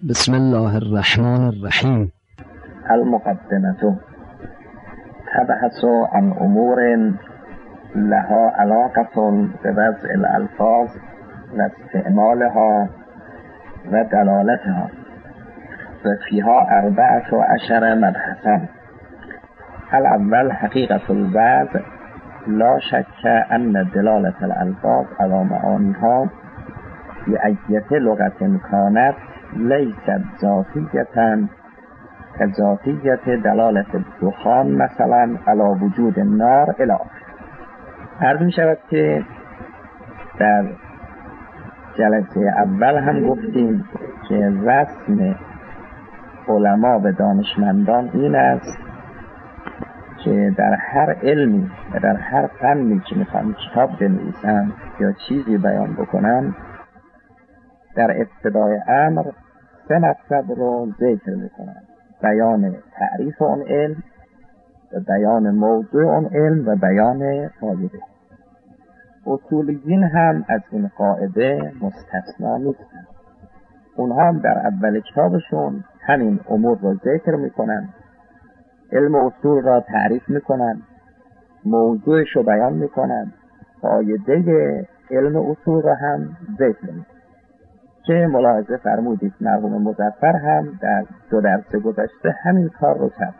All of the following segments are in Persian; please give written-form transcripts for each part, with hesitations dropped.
بسم الله الرحمن الرحیم. المقدمة تبحث عن امور لها علاقة بوضع الالفاظ و استعمالها و دلالتها و فيها 14 مبحثا. الاول حقيقة الوضع. لا شك ان دلالة الالفاظ على معانيها بأية لغة كانت لیست ذاتیة كذاتیة دلالة الدخان مثلا على وجود النار الی آخر. عرض می شود که در جلسه اول هم گفتیم که رسم علما و دانشمندان این است که در هر علمی و در هر فنی که میخوان کتاب بنویسن یا چیزی بیان بکنن، در ابتدای امر 3 مطلب رو ذکر میکنن: بیان تعریف اون علم و بیان موضوع اون علم و بیان فایده. اصولیین هم از این قاعده مستثنا نیستن. اونها هم در اول کتابشون همین امور رو ذکر میکنن، علم اصول را تعریف میکنن، موضوعش رو بیان میکنن، فایده علم اصول را هم ذکر میکنن که ملاحظه فرمودید مرحوم مظفر هم در 2 درس گذشته همین کار رو کرد.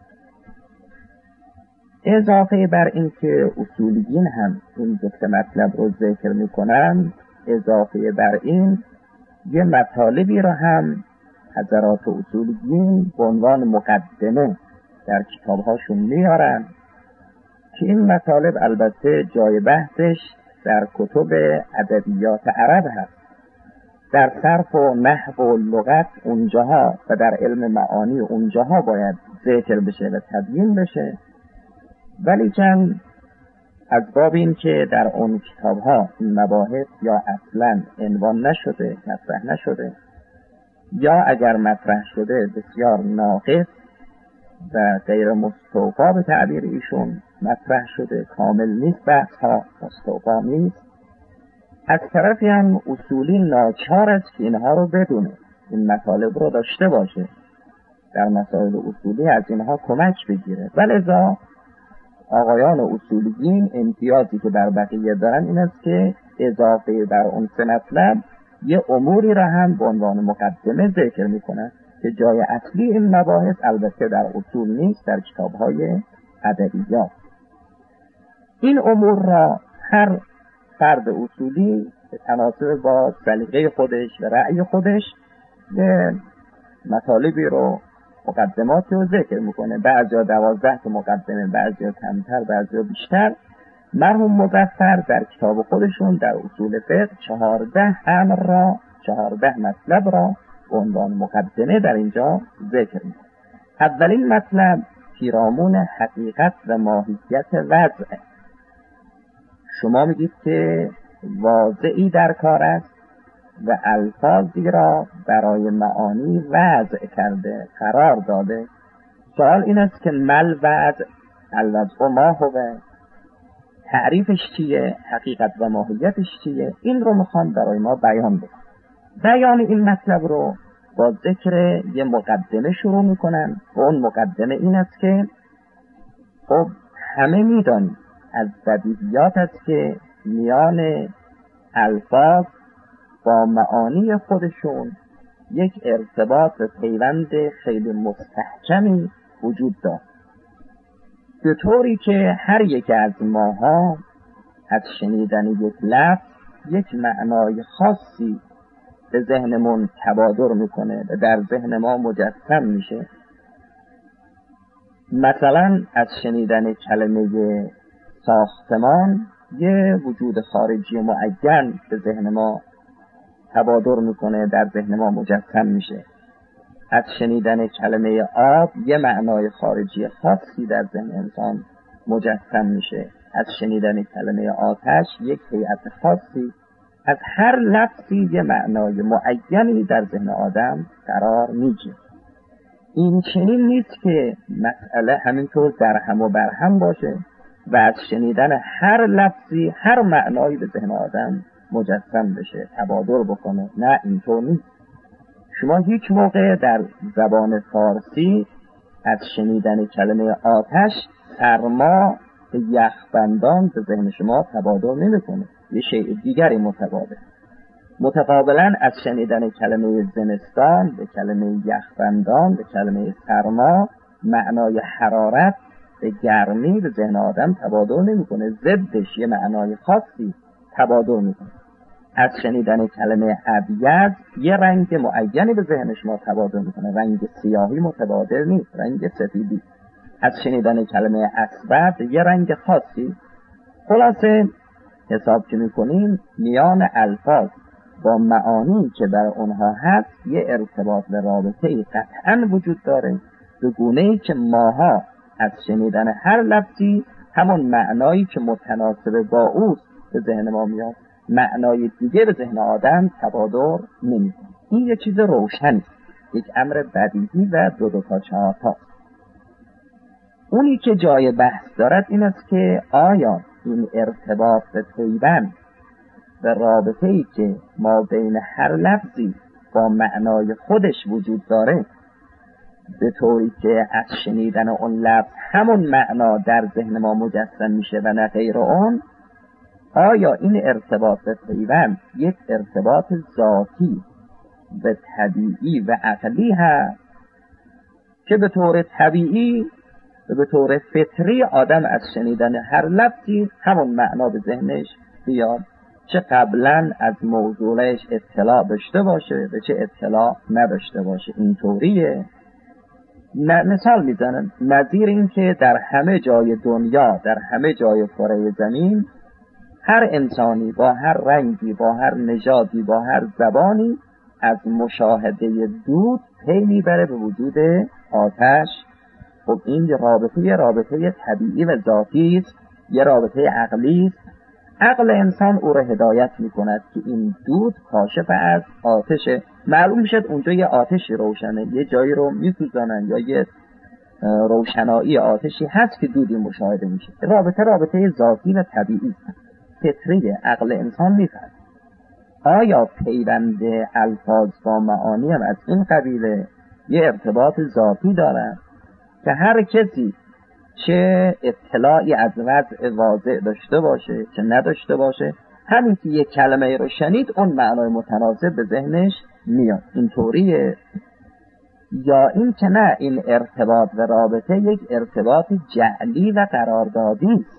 اضافه بر این که اصولیین هم این 2 مطلب رو ذکر میکنن، اضافه بر این یه مطالبی رو هم حضرات اصولیین به عنوان مقدمه در کتابهاشون میارن که این مطالب البته جای بحثش در کتب ادبیات عرب هست، در صرف و نحو و لغت اونجاها و در علم معانی اونجاها باید ذکر بشه و تبیین بشه، ولی چند از باب این که در اون کتابها این مباحث یا اصلا عنوان نشده، مطرح نشده، یا اگر مطرح شده بسیار ناقص و غیر مستوفا به تعبیر ایشون مطرح شده، کامل نیست، بحث ها مستوفا نیست. از طرفی هم اصولی ناچار است که اینها رو بدونه، این مطالب رو داشته باشه، در مسائل اصولی از اینها کمک بگیره. ولذا آقایان اصولیین امتیازی که بر بقیه دارن این است که اضافه بر اون 3 مطلب یه اموری را هم به عنوان مقدمه ذکر میکنن که جای اصلی این مباحث البته در اصول نیست، در کتابهای ادبیات. این امور را هر فرد اصولی به تناسب با سلیقه خودش و رأی خودش به مطالبی رو، مقدماتی رو ذکر میکنه. بعضیا 12 تا مقدمه، بعضیا کمتر، بعضیا بیشتر. مرحوم مظفر در کتاب خودشون در اصول فقه 14 امر را، 14 مطلب را به عنوان مقدمه در اینجا ذکر میکنه. اولین مطلب پیرامون حقیقت و ماهیت وضع. شما میگید که واضعی در کار است و الفاظی را برای معانی وضع کرده، قرار داده. سوال این است که مل وضع، الوضع ما هو، تعریفش چیه، حقیقت و ماهیتش چیه؟ این رو میخوان برای ما بیان بکنن. بیان این مطلب رو با ذکر یه مقدمه شروع میکنن و اون مقدمه این است که خب همه میدانیم از بدیهیات است که میان الفاظ با معانی خودشون یک ارتباط و پیوند خیلی مستحکمی وجود دارد، به طوری که هر یک از ماها از شنیدن یک لفظ یک معنای خاصی به ذهنمون تبادر میکنه و در ذهن ما مجسم میشه. مثلا از شنیدن کلمه ساختمان یه وجود خارجی معین به ذهن ما تبادر میکنه، در ذهن ما مجسم میشه. از شنیدن کلمه آب یه معنای خارجی خاصی در ذهن انسان مجسم میشه. از شنیدن کلمه آتش یک هیئت خاصی، از هر لفظی یه معنای معینی در ذهن آدم قرار میگیره. این چنین نیست که مسئله همینطور در هم و بر هم باشه و از شنیدن هر لفظی هر معنایی به ذهن آدم مجسم بشه، تبادر بکنه. نه، اینطور نیست. شما هیچ موقع در زبان فارسی از شنیدن کلمه آتش سرما به یخبندان به ذهن شما تبادر نمی‌کنه، یه شیء دیگری متقابلا از شنیدن کلمه زمستان به کلمه یخبندان به کلمه سرما معنای حرارت به گرمی به ذهن آدم تبادر نمی‌کنه، ضدش یه معنای خاصی تبادر می‌کنه. از شنیدن کلمه ابیض یه رنگ معینی به ذهن شما تبادر می‌کنه، رنگ سیاهی متبادر نیست، رنگ سفیدی. از شنیدن کلمه اسود یه رنگ خاصی. خلاصه حساب که می‌کنیم میان الفاظ با معانی که بر اونها هست یه ارتباط و رابطه‌ای قطعاً وجود داره، به گونه‌ای که ماها از شنیدن هر لفظی همون معنایی که متناسب با اوست به ذهن ما میاد، معنای دیگه به ذهن آدم تبادر نمی‌کنه. این یه چیز روشن، یک امر بدیهی و دو تا چهارتا. اونی که جای بحث دارد این است که آیا این ارتباط به پیوند و رابطه‌ای که ما بین هر لفظی با معنای خودش وجود داره به طوری که از شنیدن اون لفظ همون معنا در ذهن ما مجسم میشه و نه غیر اون، آیا این ارتباط به پیوند یک ارتباط ذاتی و طبیعی و عقلی هست که به طور طبیعی و به طور فطری آدم از شنیدن هر لفظی همون معنا به ذهنش بیاد، چه قبلا از موضوعش اطلاع داشته باشه و چه اطلاع نداشته باشه. اینطوریه. مثال میزنن نظیر این که در همه جای دنیا، در همه جای کره زمین، هر انسانی با هر رنگی، با هر نژادی، با هر زبانی از مشاهده دود پی میبره به وجود آتش. خب این رابطه طبیعی و ذاتی است، یه رابطه عقلی است. عقل انسان او را هدایت میکند که این دود کاشف از آتشه. معلوم میشد اونجا یه آتشی روشنه، یه جایی رو میسوزانن یا یه روشنایی آتشی هست که دودی مشاهده میشه. رابطه ذاتی و طبیعی است، فطریه، عقل انسان میفهمه. آیا پیوند الفاظ با معانی هم از این قبیله یه ارتباط ذاتی دارن که هر کسی چه اطلاعی از وضع واضح داشته باشه چه نداشته باشه، همین که یک کلمه رو شنید اون معنای متناسب به ذهنش میاد؟ اینطوریه. یا این که نه، این ارتباط و رابطه یک ارتباط جعلی و قراردادی است،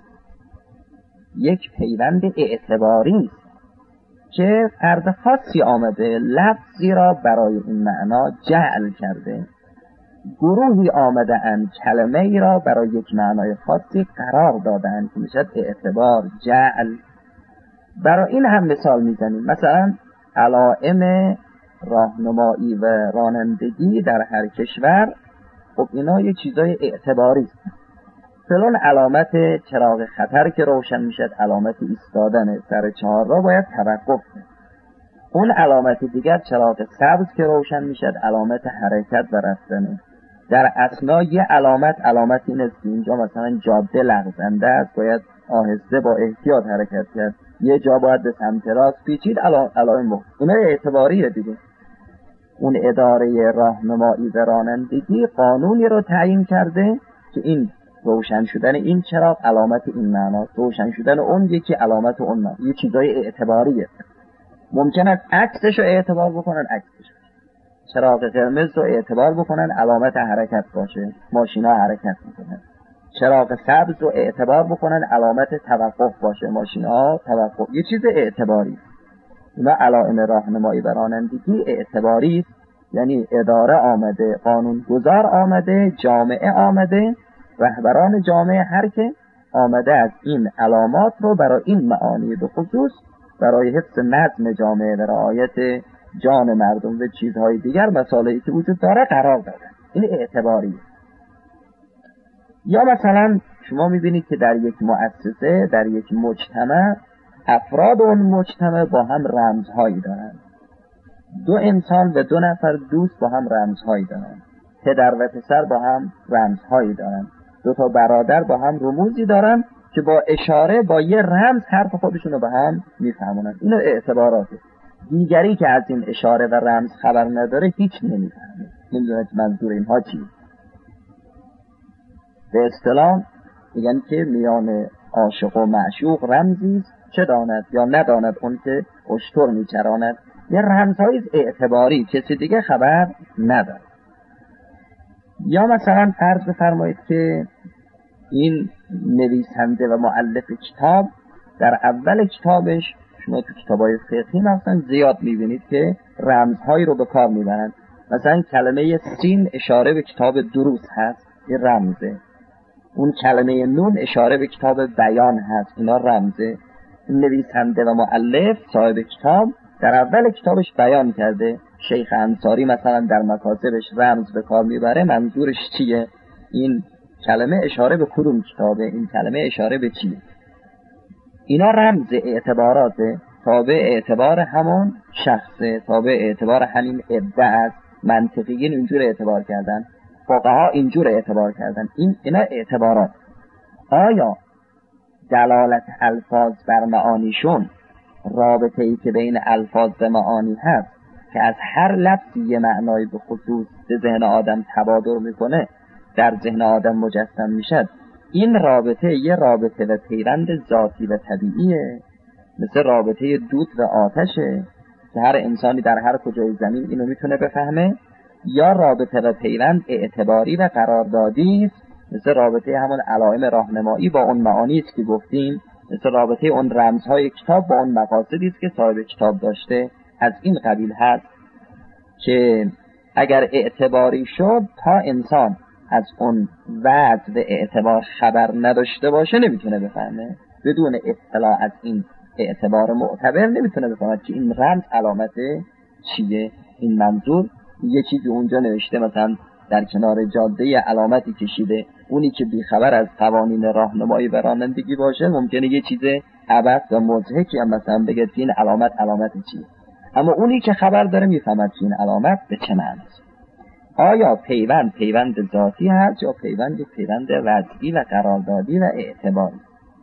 یک پیوند اعتباری است که فرد خاصی آمده لفظی را برای این معنا جعل کرده، گروهی آمده اند کلمه ای را برای یک معنای خاصی قرار دادند که میشد اعتبار، جعل. برای این هم مثال میزنیم، مثلا علائم راهنمایی و رانندگی در هر کشور، خب اینا یه چیزای اعتباری است. فلان علامت چراغ خطر که روشن میشد علامت ایستادن سر چهارراه باید توقف کنه. اون علامت دیگر چراغ سبز که روشن میشد علامت حرکت و رفتنه. در اثناء یه علامت این است که اینجا مثلا جاده لغزنده است، باید آهسته با احتیاط حرکت کرد، یه جا باید به سمت راست پیچید، علائم اینا اعتباریه دیگه. اون اداره راهنمایی و رانندگی قانونی رو تعیین کرده که این روشن شدن این چراغ علامت این معناست، روشن شدن اون یکی علامت اون معناست، یه چیزای اعتباریه. ممکن است عکسش رو اعتبار بکنن، عکسش چراغ قرمز رو اعتبار بکنن علامت حرکت باشه، ماشینا حرکت میکنن. چراغ سبز رو اعتبار بکنن علامت توقف باشه، ماشینا توقف. یه چیز اعتباری. اینا علائم راهنمایی و رانندگی اعتباری است، یعنی اداره آمده، قانونگذار آمده، جامعه آمده، رهبران جامعه هر که آمده از این علامات رو برای این معانی به خصوص برای حفظ نظم جامعه و رعایت جان مردم و چیزهای دیگر مسائلی که وجود داره قرار دادن. این اعتباریه. یا مثلا شما میبینید که در یک مؤسسه، در یک مجتمع، افراد اون مجتمع با هم رمزهایی دارن. دو انسان و دو نفر دوست با هم رمزهایی دارن، پدر و پسر با هم رمزهایی دارن، دو تا برادر با هم رموزی دارن که با اشاره با یه رمز حرف خودشونو به هم میفهمونن. اینو اعتباراته. دیگری که از این اشاره و رمز خبر نداره هیچ نمیفهمه، نمیدونه منظور اینها چیه. به اصطلاح میگن که میان عاشق و معشوق رمزی چه داند یا نداند اون که اشتر میچراند. یه رمزهای اعتباری کسی دیگه خبر نداره. یا مثلا فرض بفرمایید که این نویسنده و مؤلف کتاب در اول کتابش، شما تو کتابای فقهی مثلا زیاد میبینید که رمزهایی رو به کار میبرند. مثلا کلمه سین اشاره به کتاب دروس هست، این رمزه. اون کلمه نون اشاره به کتاب بیان هست، اینا رمزه. نویسنده و مؤلف صاحب کتاب در اول کتابش بیان کرده. شیخ انصاری مثلا در مکاتبش رمز به کار میبره، منظورش چیه؟ این کلمه اشاره به کدوم کتابه، این کلمه اشاره به چیه. اینا رمز اعتباراته، تابع اعتبار همون شخصه، تابع اعتبار همین ادعا است. منطقیین اینجور اعتبار کردن، فقها اینجور اعتبار کردن. اینا اعتبارات. آیا دلالت الفاظ بر معانیشون، رابطه ای که بین الفاظ و معانی هست که از هر لفظی یه معنایی به خصوص به ذهن آدم تبادر میکنه، در ذهن آدم مجسم میشد، این رابطه یه رابطه و پیوند ذاتی و طبیعیه، مثل رابطه دود و آتشه که هر انسانی در هر کجای زمین اینو میتونه بفهمه، یا رابطه و پیوند اعتباری و قراردادی است، مثل رابطه همون علائم راهنمایی با اون معانی است که گفتیم، مثل رابطه اون رمزهای کتاب با اون مقاصدی است که صاحب کتاب داشته. از این قبیل هست که اگر اعتباری شد، تا انسان از اون وضع و اعتبار خبر نداشته باشه نمیتونه بفهمه. بدون اطلاع از این اعتبار معتبر نمیتونه بفهمه که این رمز علامت چیه، این منظور یه چیزی اونجا نوشته، مثلا در کنار جاده علامتی کشیده. اونی که بیخبر از قوانین راهنمایی و رانندگی باشه ممکنه یه چیز عبث و مضحکی هم مثلا بگه این علامت چیه، اما اونی که خبر داره میفهمد که این علامت به چه معنی است. آیا پیوند ذاتی هست یا پیوند وضعی و قراردادی و اعتباری؟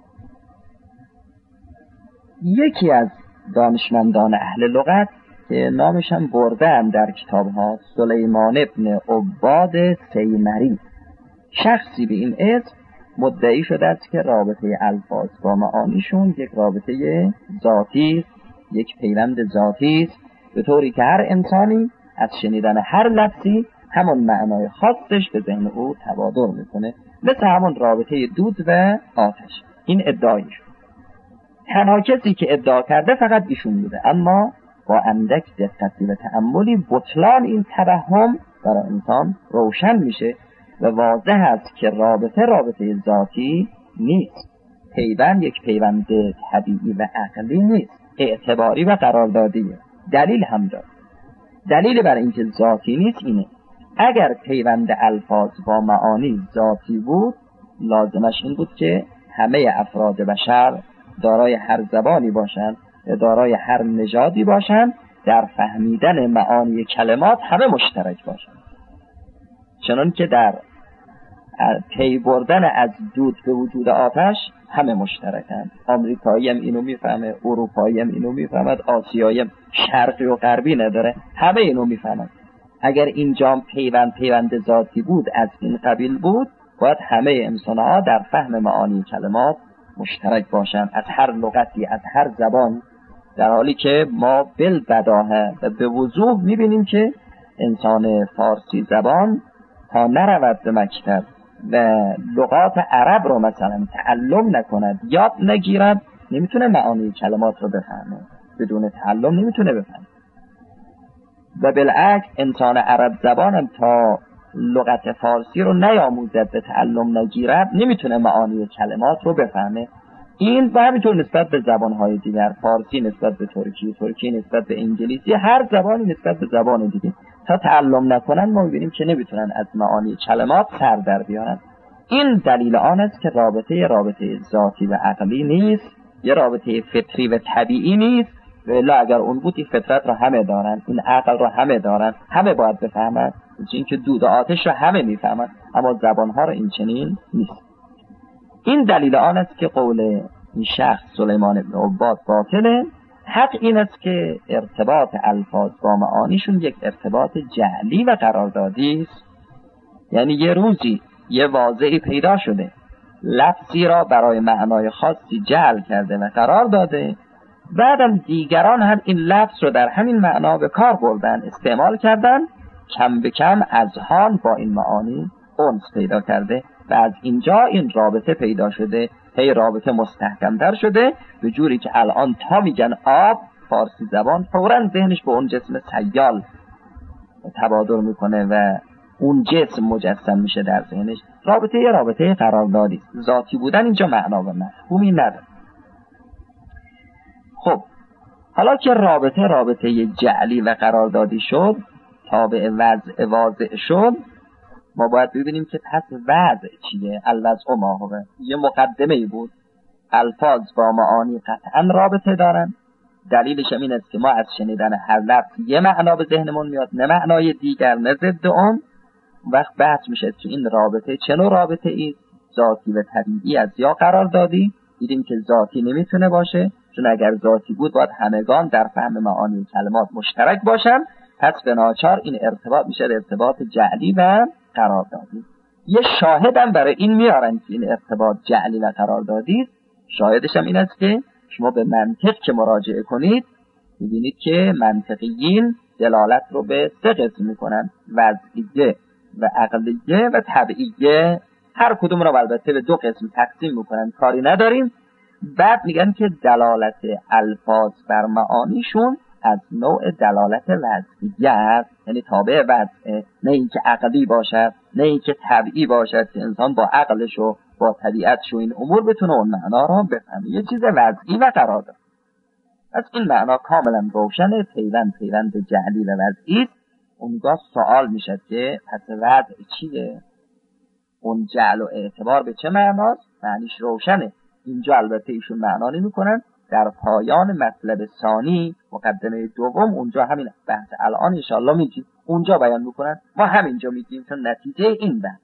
یکی از دانشمندان اهل لغت که نامش هم برده‌ام در کتاب‌ها، سلیمان ابن عباد سیمری، شخصی به این اسم مدعی شده است که رابطه الفاظ با معانیشون یک رابطه ذاتی، یک پیوند ذاتی است، به طوری که هر انسانی از شنیدن هر لفظی همون معنای خاصش به ذهن او تبادر میکنه، مثل همون رابطه دود و آتش. این ادعایش. تنها کسی که ادعا کرده فقط ایشون بوده، اما با اندک دقتی و تأملی بطلان این توهم برای انسان روشن میشه و واضح است که رابطه ذاتی نیست، پیوند یک پیوند طبیعی و عقلی نیست، اعتباری و قراردادیه. دلیل هم داره. دلیل برای اینکه ذاتی نیست اینه: اگر پیوند الفاظ با معانی ذاتی بود، لازمش این بود که همه افراد بشر دارای هر زبانی باشند، دارای هر نژادی باشند، در فهمیدن معانی کلمات همه مشترک باشند. چنان که در پی بردن از دود به وجود آتش همه مشترکند. آمریکایی هم اینو میفهمه، اروپایی هم اینو میفهمد، آسیایی هم، شرقی و غربی نداره، همه اینو میفهمند. اگر اینجا پیوند ذاتی بود، از این قبیل بود، باید همه انسان‌ها در فهم معانی کلمات مشترک باشند، از هر لغتی، از هر زبان. در حالی که ما بالبداهه و به وضوح میبینیم که انسان فارسی زبان تا نرود به مکتب و لغات عرب رو مثلا تعلم نکند، یاد نگیرد، نمیتونه معانی کلمات رو بفهمه. بدون تعلم نمیتونه بفهمه. و بالعکس انسان عرب زبانم تا لغت فارسی رو نیاموزد، به تعلم نگیرد، نمیتونه معانی کلمات رو بفهمه. این و همینطور نسبت به زبانهای دیگر، فارسی نسبت به ترکی، ترکی نسبت به انگلیسی، هر زبانی نسبت به زبان دیگه، تا تعلم نکنن ما می‌بینیم که نمیتونن از معانی کلمات سر در بیارن. این دلیل آن است که رابطه ذاتی و عقلی نیست، یه رابطه فطری و طبیعی نیست. ولی اگر اون بود، این فطرت رو همه دارن، این عقل رو همه دارن، همه باید بفهمن، این که دود و آتش رو همه میفهمن، اما زبانها رو این چنین نیست. این دلیل آن است که قول این شخص سلیمان ابن عباد باطله. حق این است که ارتباط الفاظ با معانیشون یک ارتباط جعلی و قراردادی است. یعنی یه روزی یه واضعی پیدا شده، لفظی را برای معنای خاصی جعل کرده و قرار داده، بعدم دیگران هم این لفظ رو در همین معنا به کار بردن، استعمال کردن، کم به کم اذهان با این معانی انس پیدا کرده و از اینجا این رابطه پیدا شده، هی رابطه مستحکم‌تر شده، به جوری که الان تا میگن آب، فارسی زبان فوراً ذهنش به اون جسم سیال تبادر میکنه و اون جسم مجسم میشه در ذهنش. رابطه قراردادی است. ذاتی بودن اینجا معنا و مفهومی نداره. خب حالا که رابطه جعلی و قراردادی شد، تابع وضع واضع شد، ما باید ببینیم که پس وضع چیه؟ الوضع ما هو. یه مقدمه بود. الفاظ با معانی قطعا رابطه دارن. دلیلش این است که ما از شنیدن هر لفظ یه معنا به ذهنمون میاد، نه معنای دیگر، نه ضد اون. وقت بحث میشه که این رابطه چه نوع رابطه ای، ذاتی و طبیعی از یا قراردادی. دیدیم که ذاتی نمیتونه باشه، چون اگر ذاتی بود باید همگان در فهم معانی کلمات مشترک باشن. پس به ناچار این ارتباط میشه ارتباط جعلی و قراردادی. یه شاهدم برای این میارن که این ارتباط جعلی و قراردادی. شاهدش هم این است که شما به منطق که مراجعه کنید میبینید که منطقیین دلالت رو به 3 قسم میکنن: وضعیه و عقلیه و طبیعیه. هر کدوم رو البته به 2 قسم تقسیم میکنن، کاری نداریم. بعد میگن که دلالت الفاظ بر معانیشون از نوع دلالت وضعیه است، یعنی تابع وضعه، نه اینکه عقلی باشد، نه اینکه طبیعی باشد که انسان با عقلش و با طبیعتش و این امور بتونه اون معنا را بفهمه. یه چیز وضعی و قرارداد. از این معنا کاملا روشنه، پیوند جعلی و وضعی. اونگاه سوال میشه که پس وضع چیه؟ اون جعل و اعتبار به چه معناست؟ معنیش روشنه. اینجا البته ایشون معنا نمی‌کنن. در پایان مطلب ثانی مقدمه دوم اونجا همین بحث الان انشاءالله میگیم، اونجا بیان میکنن. ما همینجا میگیم چون نتیجه این بحث.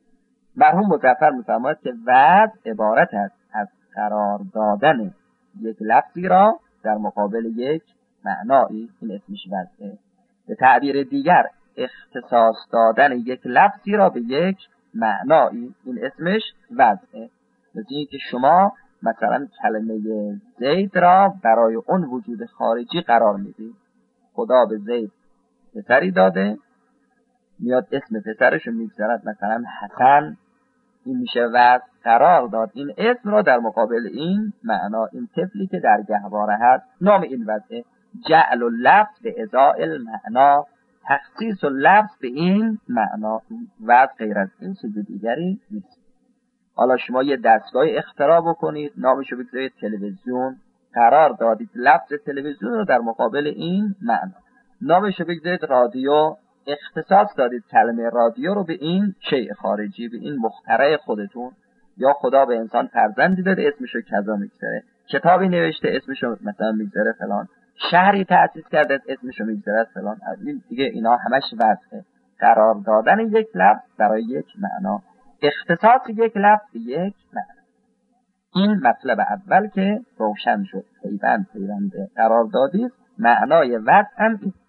مرحوم مظفر میفرماید که وضع عبارت است از قرار دادن یک لفظی را در مقابل یک معنایی، این اسمش وضعه. به تعبیر دیگر اختصاص دادن یک لفظی را به یک معنایی، این اسمش وضعه. مثل این که شما مثلا کلمه زید را برای اون وجود خارجی قرار میدید. خدا به زید پسری داده، میاد اسم پسرش رو میگذارد مثلا حسن، این میشه وضع قرار داد این اسم را در مقابل این معنا، این طفلی که در گهواره هست، نام این وضعه. جعل اللفظ به ازاء المعنا، تخصیص اللفظ به این معنا. وضع غیر از این چیز دیگری نیست. حالا شما یه دستگاه اختراع بکنید، نامشو بگذارید تلویزیون، قرار دادید لفظ تلویزیون رو در مقابل این معنا. نامشو بگذارید رادیو، اختصاص دادید کلمه رادیو رو به این شیء خارجی، به این مخترع خودتون. یا خدا به انسان فرزندی داده، اسمشو کذا میگذاره. کتابی نوشته، اسمشو مثلا میگذاره فلان. شهری تأسیس کرده، اسمشو میگذاره فلان. دیگه اینا همش وضعه. قرار دادن یک لفظ برای یک معنا، اختصاص یک لفظ به یک معنا. این مطلب اول که روشن شد. پیوند قراردادی است. معنای وضع هم این.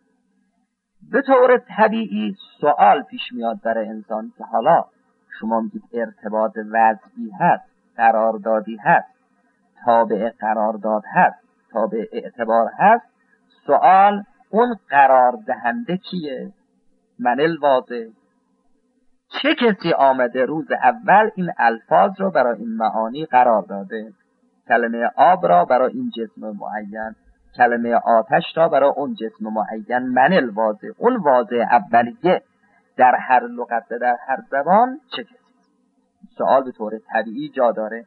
به طور طبیعی سوال پیش میاد برای انسان که حالا شما میگید ارتباط وضعی هست، قراردادی هست، تابع قرارداد هست، تابع اعتبار هست. سوال اون قرار دهنده کیه؟ من الواضع. چه کسی آمده روز اول این الفاظ رو برای این معانی قرار داده؟ کلمه آب را برای این جسم معین، کلمه آتش را برای اون جسم معین. من الواضع، اون واضع اولیه در هر لغت و در هر زبان چه کسی؟ سوال به طور طبیعی جا داره.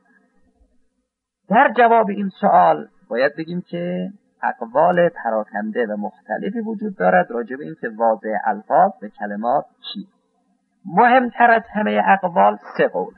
در جواب این سوال باید بگیم که اقوال پراکنده و مختلفی وجود دارد راجع به این که واضع الفاظ و کلمات چی. مهمتر از همه اقوال 3 قول،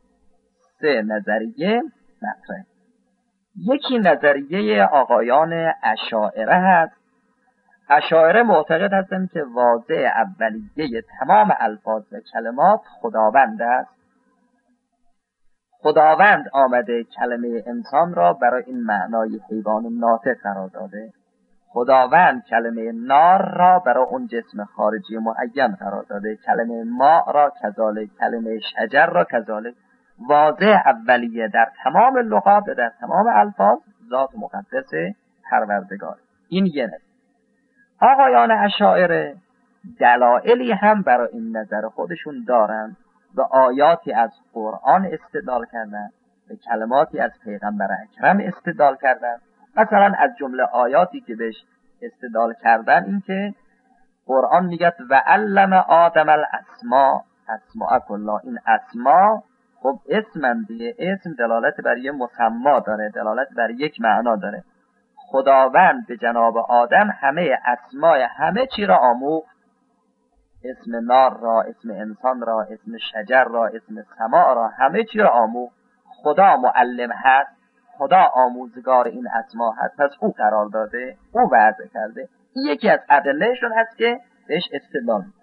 3 نظریه مطرح. یکی نظریه آقایان اشاعره هست. اشاعره معتقد هستند که واضع اولیه تمام الفاظ و کلمات خداوند است. خداوند آمده کلمه انسان را برای این معنای حیوان ناطق قرار داده، خداوند کلمه نار را برای اون جسم خارجی معین قرار داده، کلمه ماء را کذالک، کلمه شجر را کذالک. واضح اولیه در تمام لغات و در تمام الفاظ ذات مقدس پروردگار. این یه نظر. آقایان اشاعره دلایلی هم برای این نظر خودشون دارن و آیاتی از قرآن استدلال کردن و کلماتی از پیغمبر اکرم استدلال کردن. مثلا از جمله آیاتی که بهش استدلال کردن این که قرآن میگه و علم آدم الاسماء اسماء کلا. این اسماء خب اسم دیگه، اسم دلالت بر یه مسما داره، دلالت بر یک معنا داره. خداوند به جناب آدم همه اسماء همه چی را آموخت، اسم نار را، اسم انسان را، اسم شجر را، اسم سماع را، همه چی را آموخت. خدا معلم هست، خدا آموزگار این اسما هست، پس او قرار داده، او وضع کرده. این یکی از ادلهشون هست که بهش استدلال می‌کنه.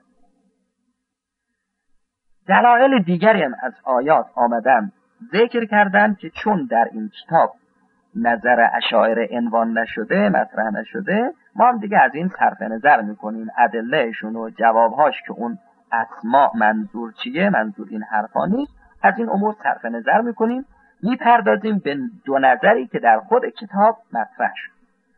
دلایل دیگری هم از آیات آمدن ذکر کردن که چون در این کتاب نظر اشاعره عنوان نشده، مطرح نشده، ما هم دیگه از این صرف نظر میکنیم، ادلهشون و جوابهاش که اون اسما منظور چیه، منظور این حرفا نیست، از این امور صرف نظر میکنیم، میپردازیم به دو نظری که در خود کتاب مطرح شد.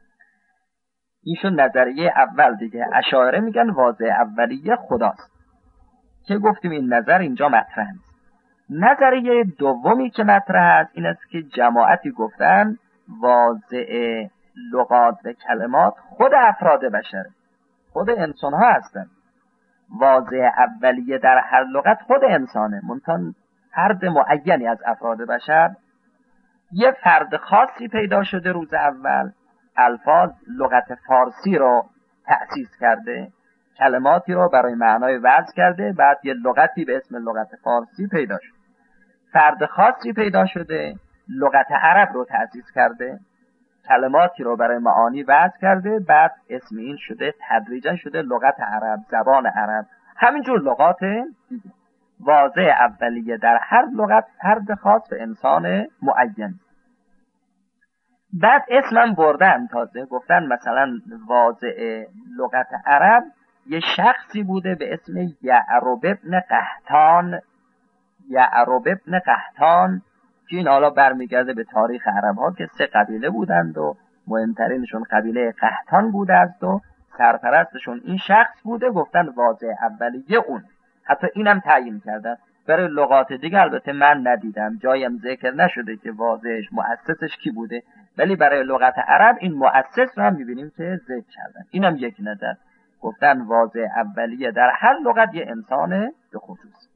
ایشون نظریه اول دیگه، اشاعره میگن واضح اولیه خداست که گفتیم این نظر اینجا مطرح نیست. نظریه دومی که مطرح است این است که جماعتی گفتن واضع لغات و کلمات خود افراد بشره، خود انسان ها هستن. واضع اولیه در هر لغت خود انسانه، منتها فرد معینی از افراد بشر، یه فرد خاصی پیدا شده روز اول، الفاظ لغت فارسی رو تأسیس کرده، کلماتی رو برای معنای وضع کرده، بعد یه لغتی به اسم لغت فارسی پیدا شد. فرد خاصی پیدا شده، لغت عرب رو تأسیس کرده، کلماتی رو برای معانی وضع کرده، بعد اسم این شده، تدریجا شده لغت عرب، زبان عرب. همینجور لغات دیگه. واضع اولیه در هر لغت فرد خاص به انسان معین. بعد اسمم بردن، تازه گفتن مثلا واضع لغت عرب یه شخصی بوده به اسم یعرب ابن قحطان. یعرب ابن قحطان که این حالا برمیگرده به تاریخ عرب ها که 3 قبیله بودند و مهمترینشون قبیله قحطان بوده است و سرپرستشون این شخص بوده. گفتن واضع اولیه اون، حتی اینم تعیین کردن. برای لغات دیگه البته من ندیدم، جایم ذکر نشده که واضعش مؤسسش کی بوده، ولی برای لغت عرب این مؤسس رو هم میبینیم که ذکر کردن. اینم یک نظر، گفتن واضع اولیه در هر لغت یه انسان به خصوص.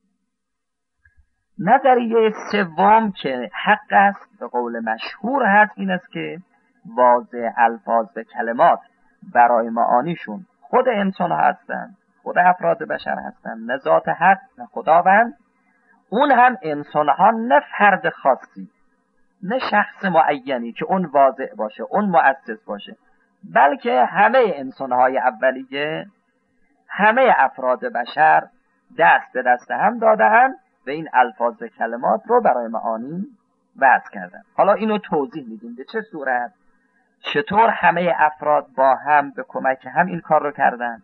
نظریه سوم که حق است به قول مشهور هست این است که واضع الفاظ و کلمات برای معانیشون خود انسان هستند، خود افراد بشر هستند، نه ذات حق نه خداوند. اون هم انسان ها، نه فرد خاصی، نه شخص معینی که اون واضع باشه، اون مؤسس باشه، بلکه همه انسان های اولیه، همه افراد بشر دست به دست هم دادن و این الفاظ و کلمات رو برای معانی وضع کردن. حالا اینو توضیح میدیم به چه صورت، چطور همه افراد با هم به کمک هم این کار رو کردن.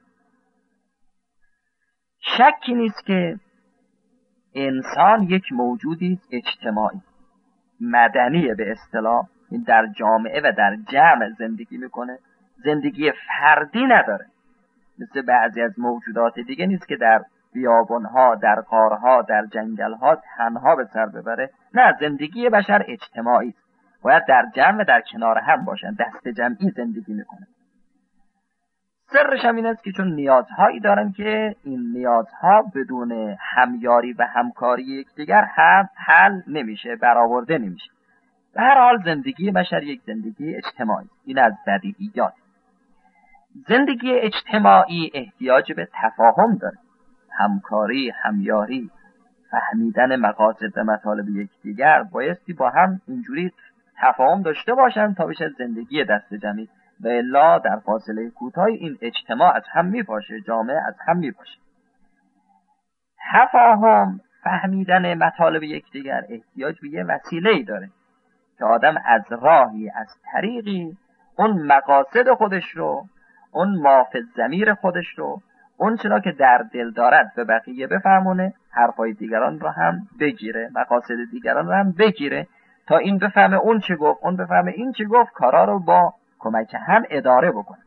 شکی نیست که انسان یک موجودی اجتماعی، مدنی به اصطلاح، این در جامعه و در جمع زندگی میکنه، زندگی فردی نداره. مثل بعضی از موجودات دیگه نیست که در بیابانها، در غارها، در جنگلها تنها به سر ببره. نه، زندگی بشر اجتماعی است، باید در جمع و در کنار هم باشن، دست جمعی زندگی میکنه. سرش هم این است که چون نیازهایی دارن که این نیازها بدون همیاری و همکاری یکدیگر هم حل نمیشه، برآورده نمیشه. به هر حال زندگی بشر یک زندگی اجتماعی، این از بدیهیات. زندگی اجتماعی احتیاج به تفاهم داره، همکاری، همیاری، فهمیدن مقاصد و مطالب یکدیگر. بایستی با هم اینجوری تفاهم داشته باشن تا بشه زندگی دست جمعی، و الا در فاصله کوتاهی این اجتماع از هم میپاشه، جامعه از هم میپاشه. تفاهم فهمیدن مطالب یکدیگر احتیاج به یه وسیله‌ای داره که آدم از راهی، از طریقی اون مقاصد خودش رو، اون مافز ضمیر خودش رو، اون چرا که در دل دارد به بقیه بفهمونه، حرفای دیگران رو هم بگیره، مقاصد دیگران رو هم بگیره، تا این بفهمه اون چه گفت، اون بفهمه این چه گفت، کارا رو با کمک هم اداره بکنه.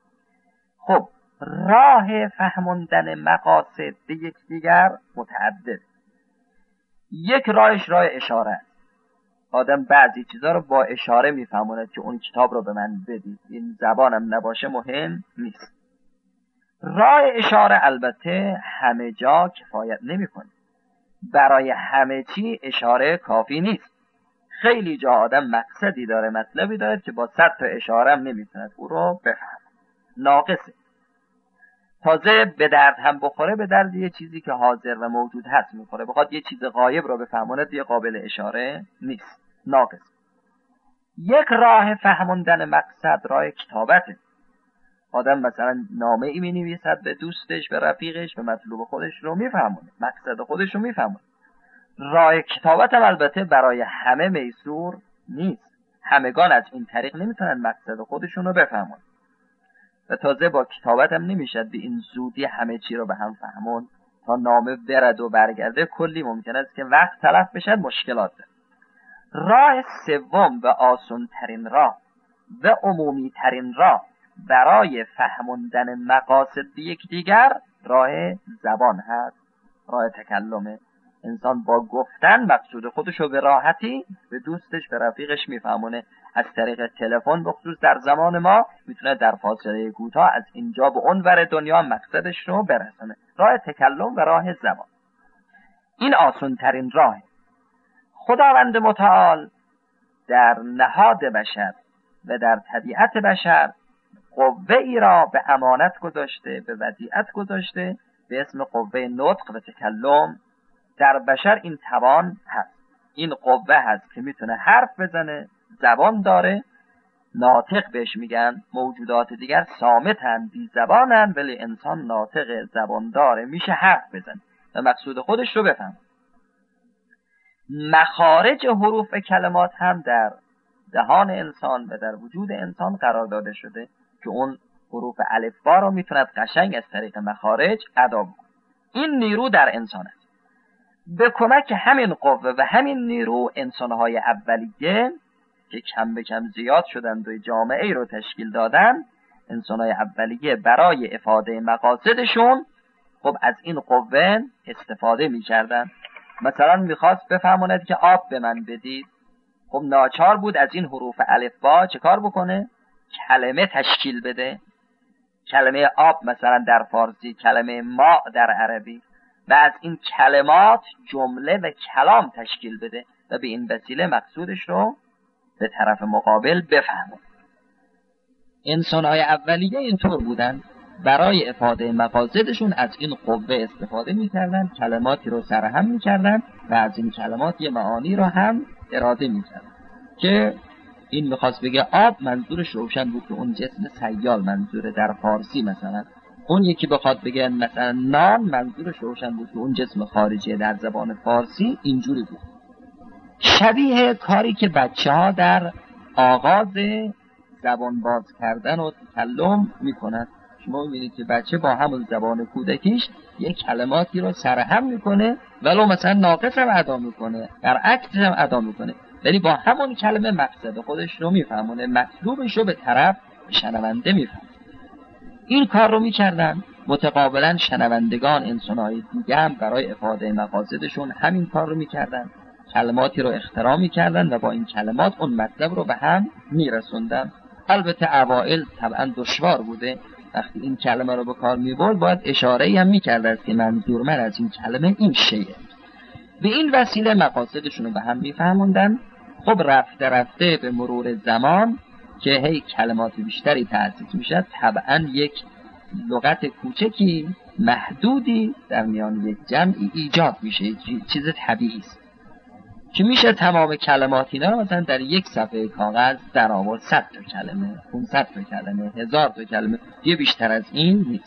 خب راه فهموندن مقاصد به یکدیگر متعدد. یک راهش راه اشاره است. آدم بعضی چیزا رو با اشاره میفهمونه که اون کتاب رو به من بدید، این زبانم نباشه مهم نیست. راه اشاره البته همه جا کفایت نمیکنه. برای همه چی اشاره کافی نیست. خیلی جا آدم مقصدی داره، مطلبی داره که با 100 تا اشاره هم نمیتونه او رو بفهمه، ناقصه. تازه به درد هم بخوره، به درد یه چیزی که حاضر و موجود هست میخوره. بخواد یه چیز غایب رو بفهمونه دیگه قابل اشاره نیست، ناقص. یک راه فهموندن مقصد راه کتابته. آدم مثلا نامه ای می‌نویسد به دوستش، به رفیقش، به مطلوب خودش رو میفهمونه، مقصد خودش رو میفهمونه. راه کتابت هم البته برای همه میسور نیست. همگان از این طریق نمیتونن مقصد خودشون رو بفهمون. و تازه با کتابت هم نمیشد به این زودی همه چی رو به هم فهمون. تا نامه برد و برگرده کلی ممکن است که وقت تلف بشد، مشکلات داره. راه سوم و آسان ترین راه و عمومی ترین راه برای فهموندن مقاصد یکدیگر راه زبان هست، راه تکلمه. انسان با گفتن مقصود خودش رو به راحتی به دوستش، به رفیقش میفهمونه. از طریق تلفن بخصوص در زمان ما میتونه در فاصله کوتاه از اینجا به اون ور دنیا مقصدش رو برسونه. راه تکلم و راه زبان این آسان ترین راه. خداوند متعال در نهاد بشر و در طبیعت بشر قوه ای را به امانت گذاشته، به ودیعت گذاشته به اسم قوه نطق و تکلم. در بشر این توان هست، این قوه هست که میتونه حرف بزنه، زبان داره، ناطق بهش میگن. موجودات دیگر صامتن، بی زبانن، ولی انسان ناطق، زبان داره، میشه حرف بزنه و مقصود خودش رو بفهم. مخارج حروف کلمات هم در دهان انسان و در وجود انسان قرار داده شده که اون حروف الفبا رو میتوند قشنگ از طریق مخارج ادا بکنه. این نیرو در انسان است. به کمک همین قوه و همین نیرو انسانهای اولیه که کم به کم زیاد شدند و جامعه ای رو تشکیل دادن، انسانهای اولیه برای افاده مقاصدشون خب از این قوه استفاده میکردن. مثلا میخواست بفهموند که آب به من بدید، خب ناچار بود از این حروف الفبا چه کار بکنه؟ کلمه تشکیل بده. کلمه آب مثلا در فارسی، کلمه ماء در عربی، و از این کلمات جمله و کلام تشکیل بده و به این وسیله مقصودش رو به طرف مقابل بفهمه. انسان‌های اولیه اینطور بودن، برای افاده مقاصدشون از این قوه استفاده می‌کردن، کلماتی رو سرهم می‌کردن و از این کلمات یه معانی رو هم اراده می‌کردن. که این می‌خواست بگه آب، منظورش روشن بود که اون جسم سیال منظوره در فارسی. مثلا اون یکی بخواد بگه مثلا نان، منظورش روشن بود که اون جسم خارجی در زبان فارسی. اینجوری بود. شبیه کاری که بچه‌ها در آغاز زبان باز کردن و تکلم میکنن. شما میبینید که بچه با همون زبان کودکیش یک کلماتی رو سرهم میکنه، ولو مثلا ناقص هم ادا میکنه، در عکس هم ادا میکنه، ولی با همون کلمه مقصد خودش رو میفهمونه، مطلوبش رو به طرف شنونده میفهمونه. این کار رو میکردن. متقابلا شنوندگان انسان‌های دیگه هم برای افاده مقاصدشون همین کار رو میکردن، کلماتی رو اختراع میکردن و با این کلمات اون مطلب رو به هم میرسوندن. البته اوائل طبعا دشوار بوده. وقتی این کلمه رو به کار میبرد باید اشاره‌ای هم میکرد که منظور من از این کلمه این شیء. به این وسیله مقاصدشون رو به هم میفهموندن. خب رفته رفته به مرور زمان که هی کلمات بیشتری تأسیس میشد، طبعا یک لغت کوچکی محدودی در میان یک جمعی ایجاد میشه. چیز طبیعی است که میشه تمام کلمات اینا رو مثلا در یک صفحه کاغذ در آورد. 100 تا کلمه، 500 تا کلمه، 1000 تا کلمه، یه بیشتر از این نیست.